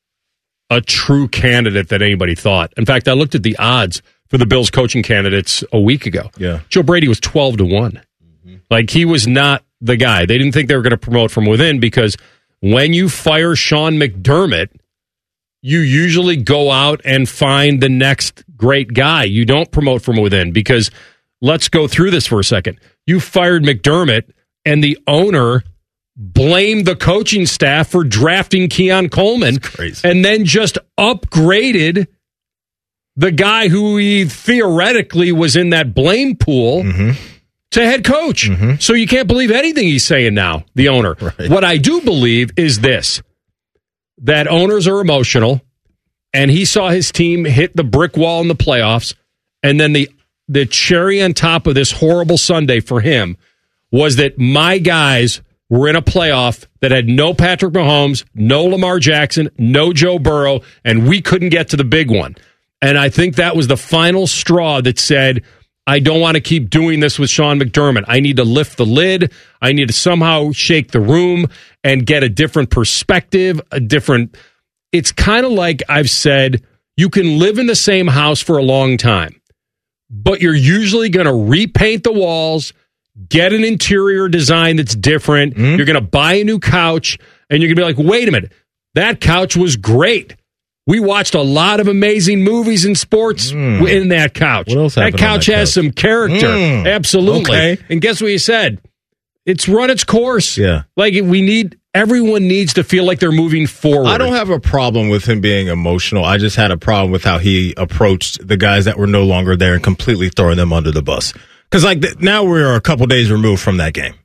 a true candidate that anybody thought. In fact, I looked at the odds for the Bills coaching candidates a week ago. Yeah. Joe Brady was twelve to one. Mm-hmm. Like, he was not the guy. They didn't think they were going to promote from within because when you fire Sean McDermott, you usually go out and find the next great guy. You don't promote from within because let's go through this for a second. You fired McDermott and the owner blamed the coaching staff for drafting Keon Coleman and then just upgraded the guy who he theoretically was in that blame pool Mm-hmm. to head coach. So you can't believe anything he's saying now, the owner. Right. What I do believe is this, that owners are emotional, and he saw his team hit the brick wall in the playoffs, and then the the cherry on top of this horrible Sunday for him was that my guys were in a playoff that had no Patrick Mahomes, no Lamar Jackson, no Joe Burrow, and we couldn't get to the big one. And I think that was the final straw that said, I don't want to keep doing this with Sean McDermott. I need to lift the lid. I need to somehow shake the room and get a different perspective, a different... It's kind of like I've said, you can live in the same house for a long time, but you're usually going to repaint the walls, get an interior design that's different. Mm-hmm. You're going to buy a new couch, and you're going to be like, wait a minute, that couch was great. We watched a lot of amazing movies and sports mm. in that couch. What else that couch that has couch? some character. Mm. Absolutely. Okay. And guess what you said? It's run its course. Yeah. Like, we need, everyone needs to feel like they're moving forward. I don't have a problem with him being emotional. I just had a problem with how he approached the guys that were no longer there and completely throwing them under the bus. Because, like, th- now we're a couple days removed from that game.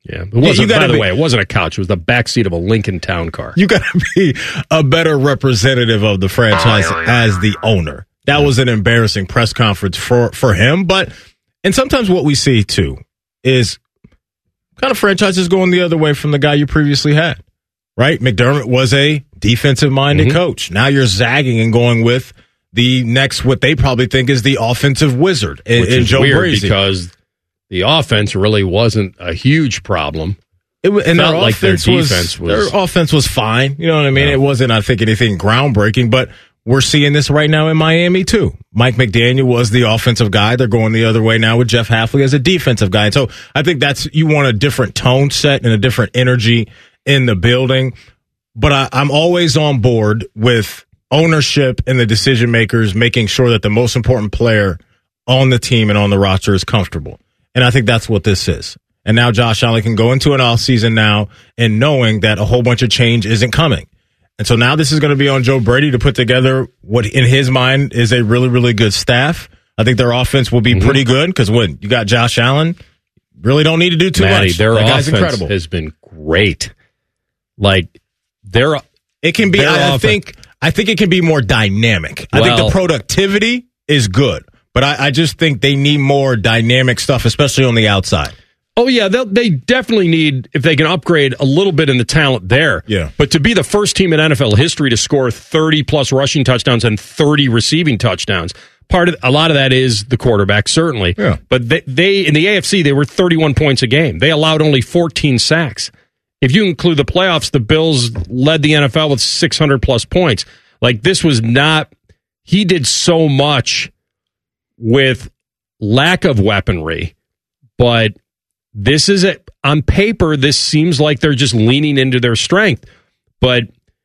Yeah, it wasn't. By the be, way, it wasn't a couch. It was the backseat of a Lincoln Town car. You got to be a better representative of the franchise as the owner. That was an embarrassing press conference for, for him. But and sometimes what we see too is kind of franchises going the other way from the guy you previously had. Right? McDermott was a defensive-minded mm-hmm. coach. Now you're zagging and going with the next, what they probably think is the offensive wizard in, Which in is Joe weird Brady. Because the offense really wasn't a huge problem. It was, and felt their like their was, defense was their offense was fine. You know what I mean? Yeah. It wasn't, I think, anything groundbreaking, but we're seeing this right now in Miami too. Mike McDaniel was the offensive guy. They're going the other way now with Jeff Hafley as a defensive guy. And so I think that's, you want a different tone set and a different energy in the building. But I, I'm always on board with ownership and the decision makers making sure that the most important player on the team and on the roster is comfortable. And I think that's what this is. And now Josh Allen can go into an offseason now and knowing that a whole bunch of change isn't coming. And so now this is going to be on Joe Brady to put together what in his mind is a really, really good staff. I think their offense will be mm-hmm. pretty good because when you got Josh Allen, really don't need to do too Matty, much. Their that offense guy's incredible. Has been great. Like their, it can be. I, I think. I think it can be more dynamic. Well, I think the productivity is good, but I, I just think they need more dynamic stuff, especially on the outside. Oh, yeah, they definitely need, if they can upgrade a little bit in the talent there. Yeah. But to be the first team in N F L history to score thirty-plus rushing touchdowns and thirty receiving touchdowns, part of a lot of that is the quarterback, certainly. Yeah. But they, they in the A F C, they were thirty-one points a game. They allowed only fourteen sacks. If you include the playoffs, the Bills led the N F L with six hundred plus points. Like, this was not, he did so much with lack of weaponry, but this is, a, on paper, this seems like they're just leaning into their strength. But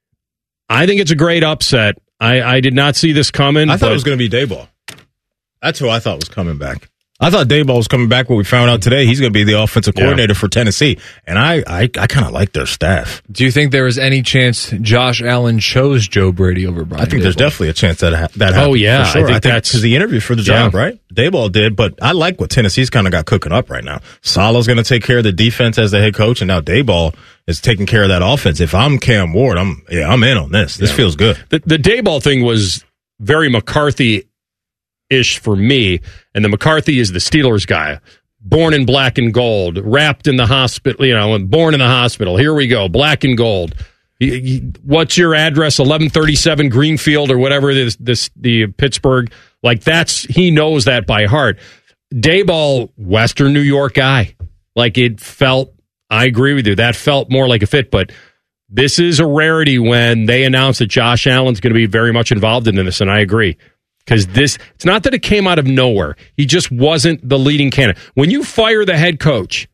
I think it's a great upset. I, I did not see this coming. I thought it was going to be Daboll. That's who I thought was coming back. I thought Daboll was coming back. What we found out today, he's going to be the offensive coordinator yeah. for Tennessee, and I, I, I kind of like their staff. Do you think there is any chance Josh Allen chose Joe Brady over Brian? I think Daboll? There's definitely a chance that ha- that happens. Oh yeah, for sure. I think, I think that's because he interviewed for the job, yeah. right? Daboll did, but I like what Tennessee's kind of got cooking up right now. Salah's going to take care of the defense as the head coach, and now Daboll is taking care of that offense. If I'm Cam Ward, I'm yeah, I'm in on this. This yeah. feels good. The, the Daboll thing was very McCarthy ish for me, and the McCarthy is the Steelers guy, born in black and gold, wrapped in the hospital, you know, and born in the hospital. Here we go, black and gold. He, he, what's your address? eleven thirty-seven Greenfield or whatever it is, this the Pittsburgh. Like that's he knows that by heart. Daboll, Western New York guy. Like it felt. I agree with you. That felt more like a fit, but this is a rarity when they announce that Josh Allen's going to be very much involved in this, and I agree. Because this, it's not that it came out of nowhere. He just wasn't the leading candidate. When you fire the head coach,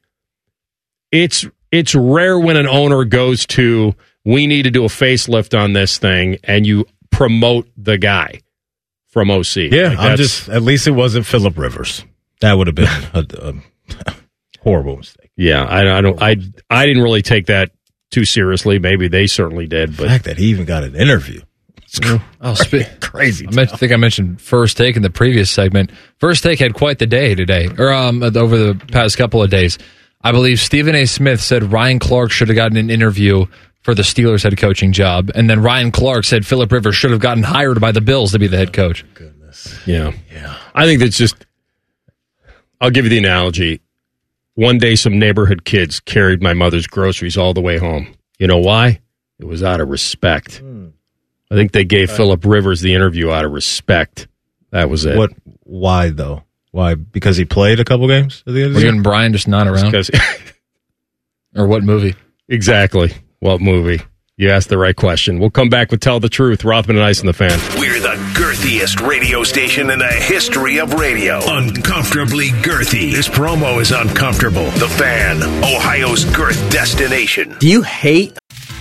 it's it's rare when an owner goes to, we need to do a facelift on this thing, and you promote the guy from O C. Yeah, like I'm just, at least it wasn't Phillip Rivers. That would have been a, a horrible mistake. Yeah, I, I don't, I, I didn't really take that too seriously. Maybe they certainly did. But the fact that he even got an interview. It's oh, sp- crazy. I, meant, I think I mentioned First Take in the previous segment. First Take had quite the day today, or um, over the past couple of days. I believe Stephen A. Smith said Ryan Clark should have gotten an interview for the Steelers head coaching job, and then Ryan Clark said Phillip Rivers should have gotten hired by the Bills to be the head coach. Oh, goodness. Yeah. Yeah. I think that's just, I'll give you the analogy. One day some neighborhood kids carried my mother's groceries all the way home. You know why? It was out of respect. Hmm. I think they gave uh, Phillip Rivers the interview out of respect. That was it. What? Why though? Why? Because he played a couple games at the end of the year? year? And Brian just not around? Or what movie? Exactly. What movie? You asked the right question. We'll come back with Tell the Truth. Rothman and Ice and the Fan. We're the girthiest radio station in the history of radio. Uncomfortably girthy. This promo is uncomfortable. The Fan, Ohio's girth destination. Do you hate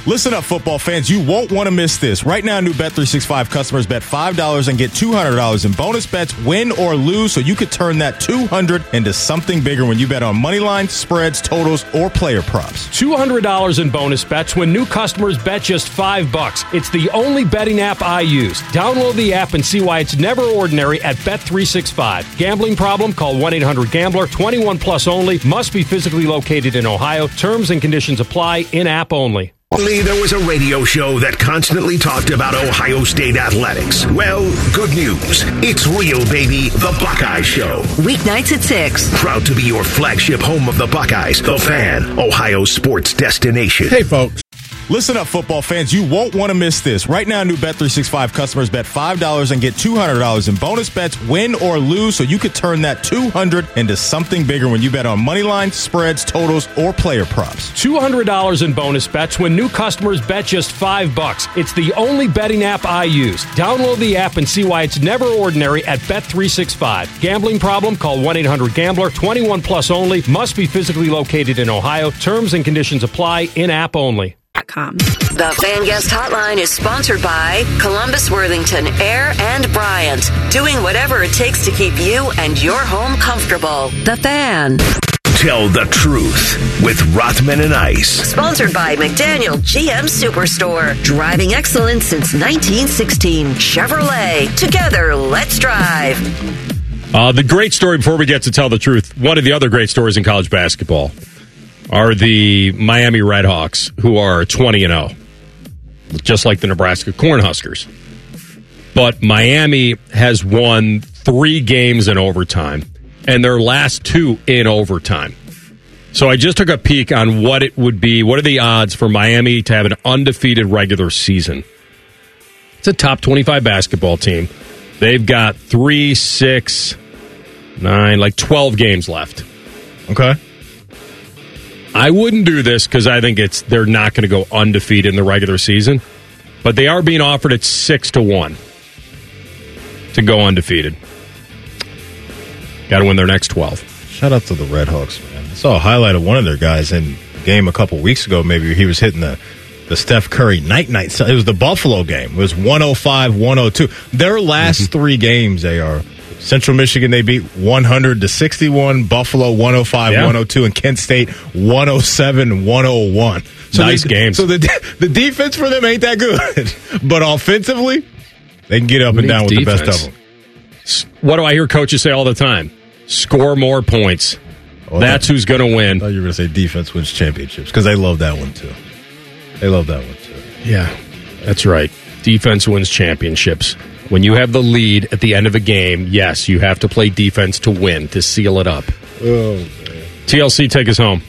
Listen up, football fans. You won't want to miss this. Right now, new Bet three sixty-five customers bet five dollars and get two hundred dollars in bonus bets, win or lose, so you could turn that two hundred dollars into something bigger when you bet on money lines, spreads, totals, or player props. two hundred dollars in bonus bets when new customers bet just five bucks. It's the only betting app I use. Download the app and see why it's never ordinary at Bet three sixty-five. Gambling problem? Call one eight hundred gambler. twenty-one plus only. Must be physically located in Ohio. Terms and conditions apply. In-app only. There was a radio show that constantly talked about Ohio State athletics. Well, good news. It's real, baby. The Buckeye Show. Weeknights at six. Proud to be your flagship home of the Buckeyes. The Fan, Ohio sports destination. Hey, folks. Listen up, football fans. You won't want to miss this. Right now, new Bet three sixty-five customers bet five dollars and get two hundred dollars in bonus bets, win or lose, so you could turn that two hundred dollars into something bigger when you bet on money lines, spreads, totals, or player props. two hundred dollars in bonus bets when new customers bet just five bucks. It's the only betting app I use. Download the app and see why it's never ordinary at Bet three sixty-five. Gambling problem? Call one eight hundred gambler. twenty-one plus only. Must be physically located in Ohio. Terms and conditions apply. In-app only. The Fan Guest Hotline is sponsored by Columbus, Worthington, Air, and Bryant. Doing whatever it takes to keep you and your home comfortable. The Fan. Tell the truth with Rothman and Ice. Sponsored by McDaniel G M Superstore. Driving excellence since nineteen sixteen. Chevrolet. Together, let's drive. Uh, the great story before we get to tell the truth, one of the other great stories in college basketball are the Miami Redhawks, who are twenty and oh, just like the Nebraska Cornhuskers. But Miami has won three games in overtime, and their last two in overtime. So I just took a peek on what it would be. What are the odds for Miami to have an undefeated regular season? It's a top twenty-five basketball team. They've got three, six, nine, like twelve games left. Okay. I wouldn't do this because I think it's they're not going to go undefeated in the regular season, but they are being offered at six to one to go undefeated. Got to win their next twelve. Shout out to the Redhawks, man. I saw a highlight of one of their guys in the game a couple weeks ago. Maybe he was hitting the, the Steph Curry night night. It was the Buffalo game. It was one oh five one oh two. Their last mm-hmm. three games, they are. Central Michigan, they beat one hundred to sixty-one. Buffalo, one oh five one oh two. Yeah. And Kent State, one oh seven one oh one. So nice they, games. So the the defense for them ain't that good. But offensively, they can get up Who and down with defense? the best of them. What do I hear coaches say all the time? Score more points. Oh, That's that, who's going to win. I thought you were going to say defense wins championships, because they love that one, too. They love that one, too. Yeah, that's right. Defense wins championships. When you have the lead at the end of a game, yes, you have to play defense to win, to seal it up. Oh, man. T L C, take us home.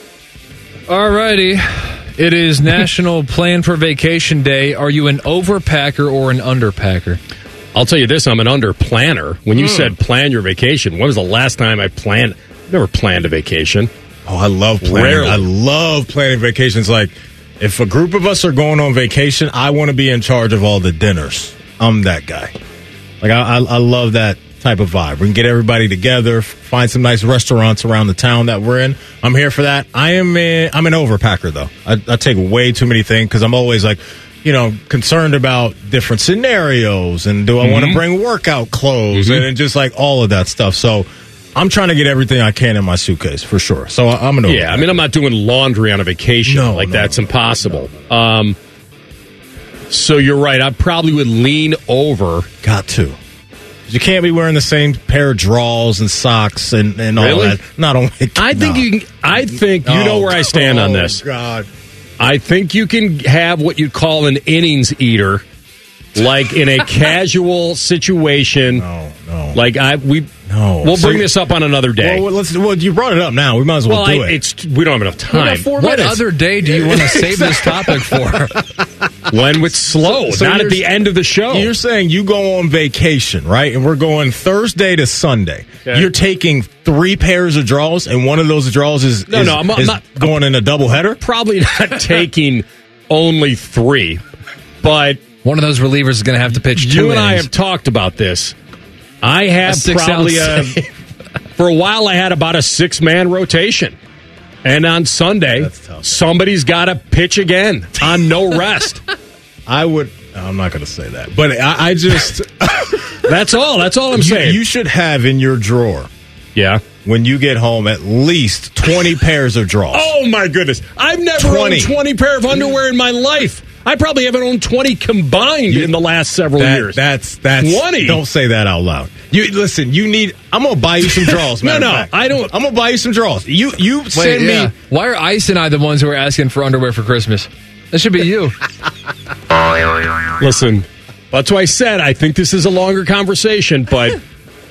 All righty. It is National Plan for Vacation Day. Are you an overpacker or an underpacker? I'll tell you this, I'm an underplanner. When you mm. said plan your vacation, when was the last time I planned? I've never planned a vacation. Oh, I love planning. Rarely. I love planning vacations. Like, if a group of us are going on vacation, I want to be in charge of all the dinners. I'm that guy. Like, I, I, I love that type of vibe. We can get everybody together, find some nice restaurants around the town that we're in. I'm here for that. I am a, I'm an overpacker, though. I, I take way too many things because I'm always like, you know, concerned about different scenarios and do I mm-hmm. want to bring workout clothes mm-hmm. and, and just like all of that stuff. So I'm trying to get everything I can in my suitcase for sure. So I, I'm an overpacker. Yeah, I mean, I'm not doing laundry on a vacation. No, like no, that's no, impossible. no, no. Um, so you're right. I probably would lean over. Got to. You can't be wearing the same pair of drawers and socks and, and all really? that. Not only. I think no. you. Can, I think you oh, know where I stand oh, on this. God. I think you can have what you'd call an innings eater, like in a casual situation. No, no. Like I we. No. We'll so bring this up on another day. Well, let's. Well, you brought it up now. We might as well, well do I, it. It's we don't have enough time. What minutes. Other day do you want to save this topic for? When it's slow, so, so not at the end of the show. You're saying you go on vacation, right? And we're going Thursday to Sunday. Okay. You're taking three pairs of drawers, and one of those drawers is, no, is, no, I'm, is I'm not going in a doubleheader? Probably not taking only three, but one of those relievers is going to have to pitch two You and innings. I have talked about this. I have a probably a, for a while I had about a six-man rotation. And on Sunday, somebody's got to pitch again on no rest. I would. I'm not going to say that, but I, I just. That's all. That's all I'm you, saying. You should have in your drawer. Yeah. When you get home, at least twenty pairs of drawers. Oh, my goodness. I've never twenty. owned twenty pair of underwear in my life. I probably haven't owned twenty combined you, in the last several that, years. That's that's twenty. Don't say that out loud. You listen. You need. I'm gonna buy you some drawers. no, no, fact. I don't. I'm gonna buy you some drawers. You you Wait, send yeah. me. Why are Ice and I the ones who are asking for underwear for Christmas? That should be you. Listen, that's why I said I think this is a longer conversation, but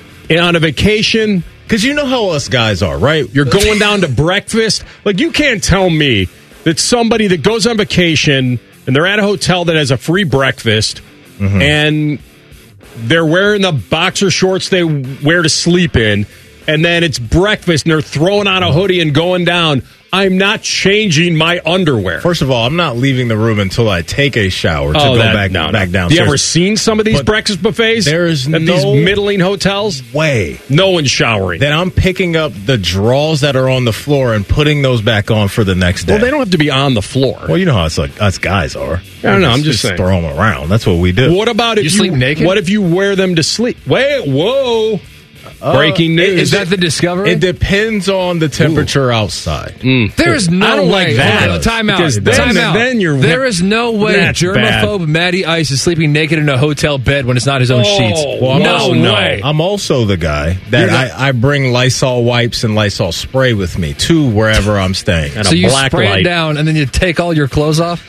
on a vacation. Because you know how us guys are, right? You're going down to breakfast. Like, you can't tell me that somebody that goes on vacation and they're at a hotel that has a free breakfast mm-hmm. and they're wearing the boxer shorts they wear to sleep in, and then it's breakfast and they're throwing on a hoodie and going down. I'm not changing my underwear. First of all, I'm not leaving the room until I take a shower to oh, go that, back, no, back no. downstairs. You ever seen some of these but breakfast buffets? There is at no these middling hotels? Way. No one's showering. Then I'm picking up the drawers that are on the floor and putting those back on for the next day. Well, they don't have to be on the floor. Well, you know how it's like us guys are. I don't know. I'm just, just saying. throw them around. That's what we do. What about if you, you sleep naked? What if you wear them to sleep? Wait, whoa. Uh, Breaking news. Is that the discovery? It depends on the temperature Ooh. outside. Mm. There is no I don't way. like that. Okay, time out. Because then, time out. Then you're, there is no way germaphobe bad. Matty Ice is sleeping naked in a hotel bed when it's not his own oh, sheets. Well, I'm no also, way. I'm also the guy that I, I bring Lysol wipes and Lysol spray with me to wherever I'm staying. And so a you black spray light. it down and then you take all your clothes off?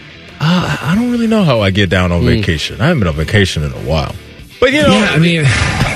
Uh, I don't really know how I get down on mm. vacation. I haven't been on vacation in a while. But, you know. Yeah, I mean.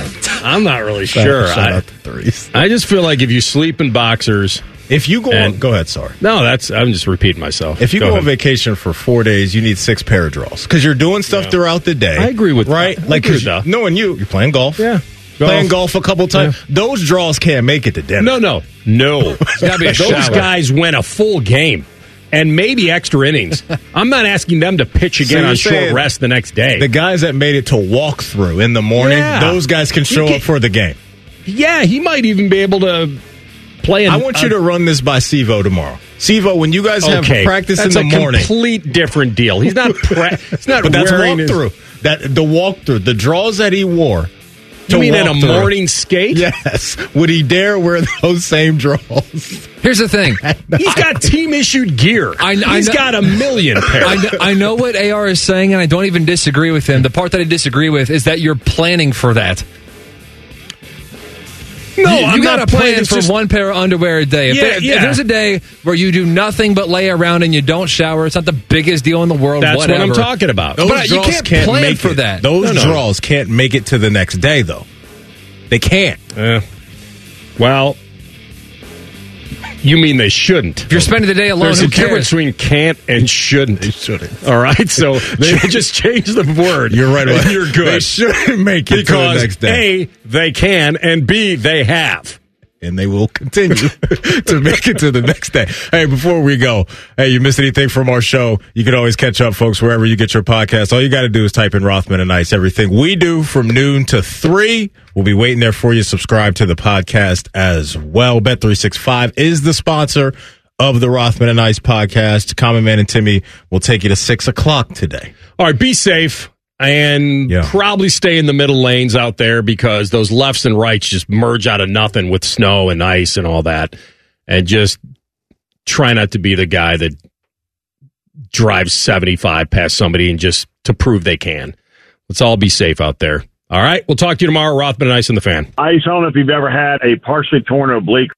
I'm not really sure. Shout I, out to threes. I just feel like if you sleep in boxers. If you go and, on. Go ahead, sorry. No, that's. I'm just repeating myself. If you go, go ahead. on vacation for four days, you need six pair of drawers. Because you're doing stuff yeah. throughout the day. I agree with right? that. Like, because knowing you, you're playing golf. Yeah. Playing golf a couple times. Yeah. Those draws can't make it to dinner. No, no. No. It's gotta be a Those shower. Guys went a full game. And maybe extra innings. I'm not asking them to pitch again so on short rest the next day. The guys that made it to walk through in the morning, yeah. those guys can show can, up for the game. Yeah, he might even be able to play. An, I want you uh, to run this by Sivo tomorrow. Sivo, when you guys have okay, practice that's in the a morning, complete different deal. He's not. Pra- it's not. But that's walk through. That the walkthrough, the draws that he wore. You mean in a through. morning skate? Yes. Would he dare wear those same draws? Here's the thing. He's got team-issued gear. I, I He's know, got a million pairs. I know, I know what A R is saying, and I don't even disagree with him. The part that I disagree with is that you're planning for that. No, you, I'm you got not to plan planning for just, one pair of underwear a day. If, yeah, there, yeah. if there's a day where you do nothing but lay around and you don't shower, it's not the biggest deal in the world. That's whatever. what I'm talking about. Those but you can't, can't plan make for it. that. Those no, no. draws can't make it to the next day, though. They can't. Uh, well, you mean they shouldn't? If you're spending the day alone, There's who a cares? difference between can't and shouldn't. They shouldn't. All right, so they just change the word. You're right. And you're good. They shouldn't make it because to the next day. A, they can, and B, they have. And they will continue to make it to the next day. Hey, before we go, hey, you missed anything from our show, you can always catch up, folks, wherever you get your podcast. All you got to do is type in Rothman and Ice. Everything we do from noon to three. We'll be waiting there for you. Subscribe to the podcast as well. Bet three sixty-five is the sponsor of the Rothman and Ice podcast. Common Man and Timmy will take you to six o'clock today. All right, be safe. And yeah. probably stay in the middle lanes out there because those lefts and rights just merge out of nothing with snow and ice and all that. And just try not to be the guy that drives seventy-five past somebody and just to prove they can. Let's all be safe out there. All right, we'll talk to you tomorrow. Rothman and Ice and the Fan. Ice, I don't know if you've ever had a partially torn oblique.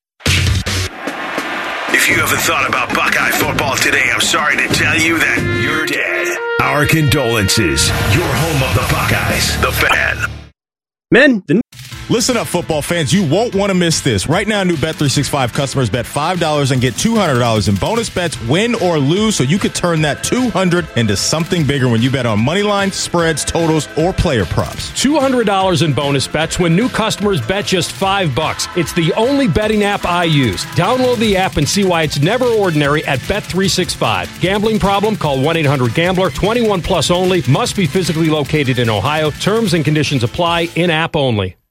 If you haven't thought about Buckeye football today, I'm sorry to tell you that you're dead. Our condolences. Your home of the Buckeyes, the Fan. Men, the- listen up, football fans. You won't want to miss this. Right now, new Bet three sixty-five customers bet five dollars and get two hundred dollars in bonus bets, win or lose, so you could turn that two hundred dollars into something bigger when you bet on money lines, spreads, totals, or player props. two hundred dollars in bonus bets when new customers bet just five bucks. It's the only betting app I use. Download the app and see why it's never ordinary at Bet three sixty-five. Gambling problem? Call one eight hundred gambler. twenty-one plus only. Must be physically located in Ohio. Terms and conditions apply. In-app only.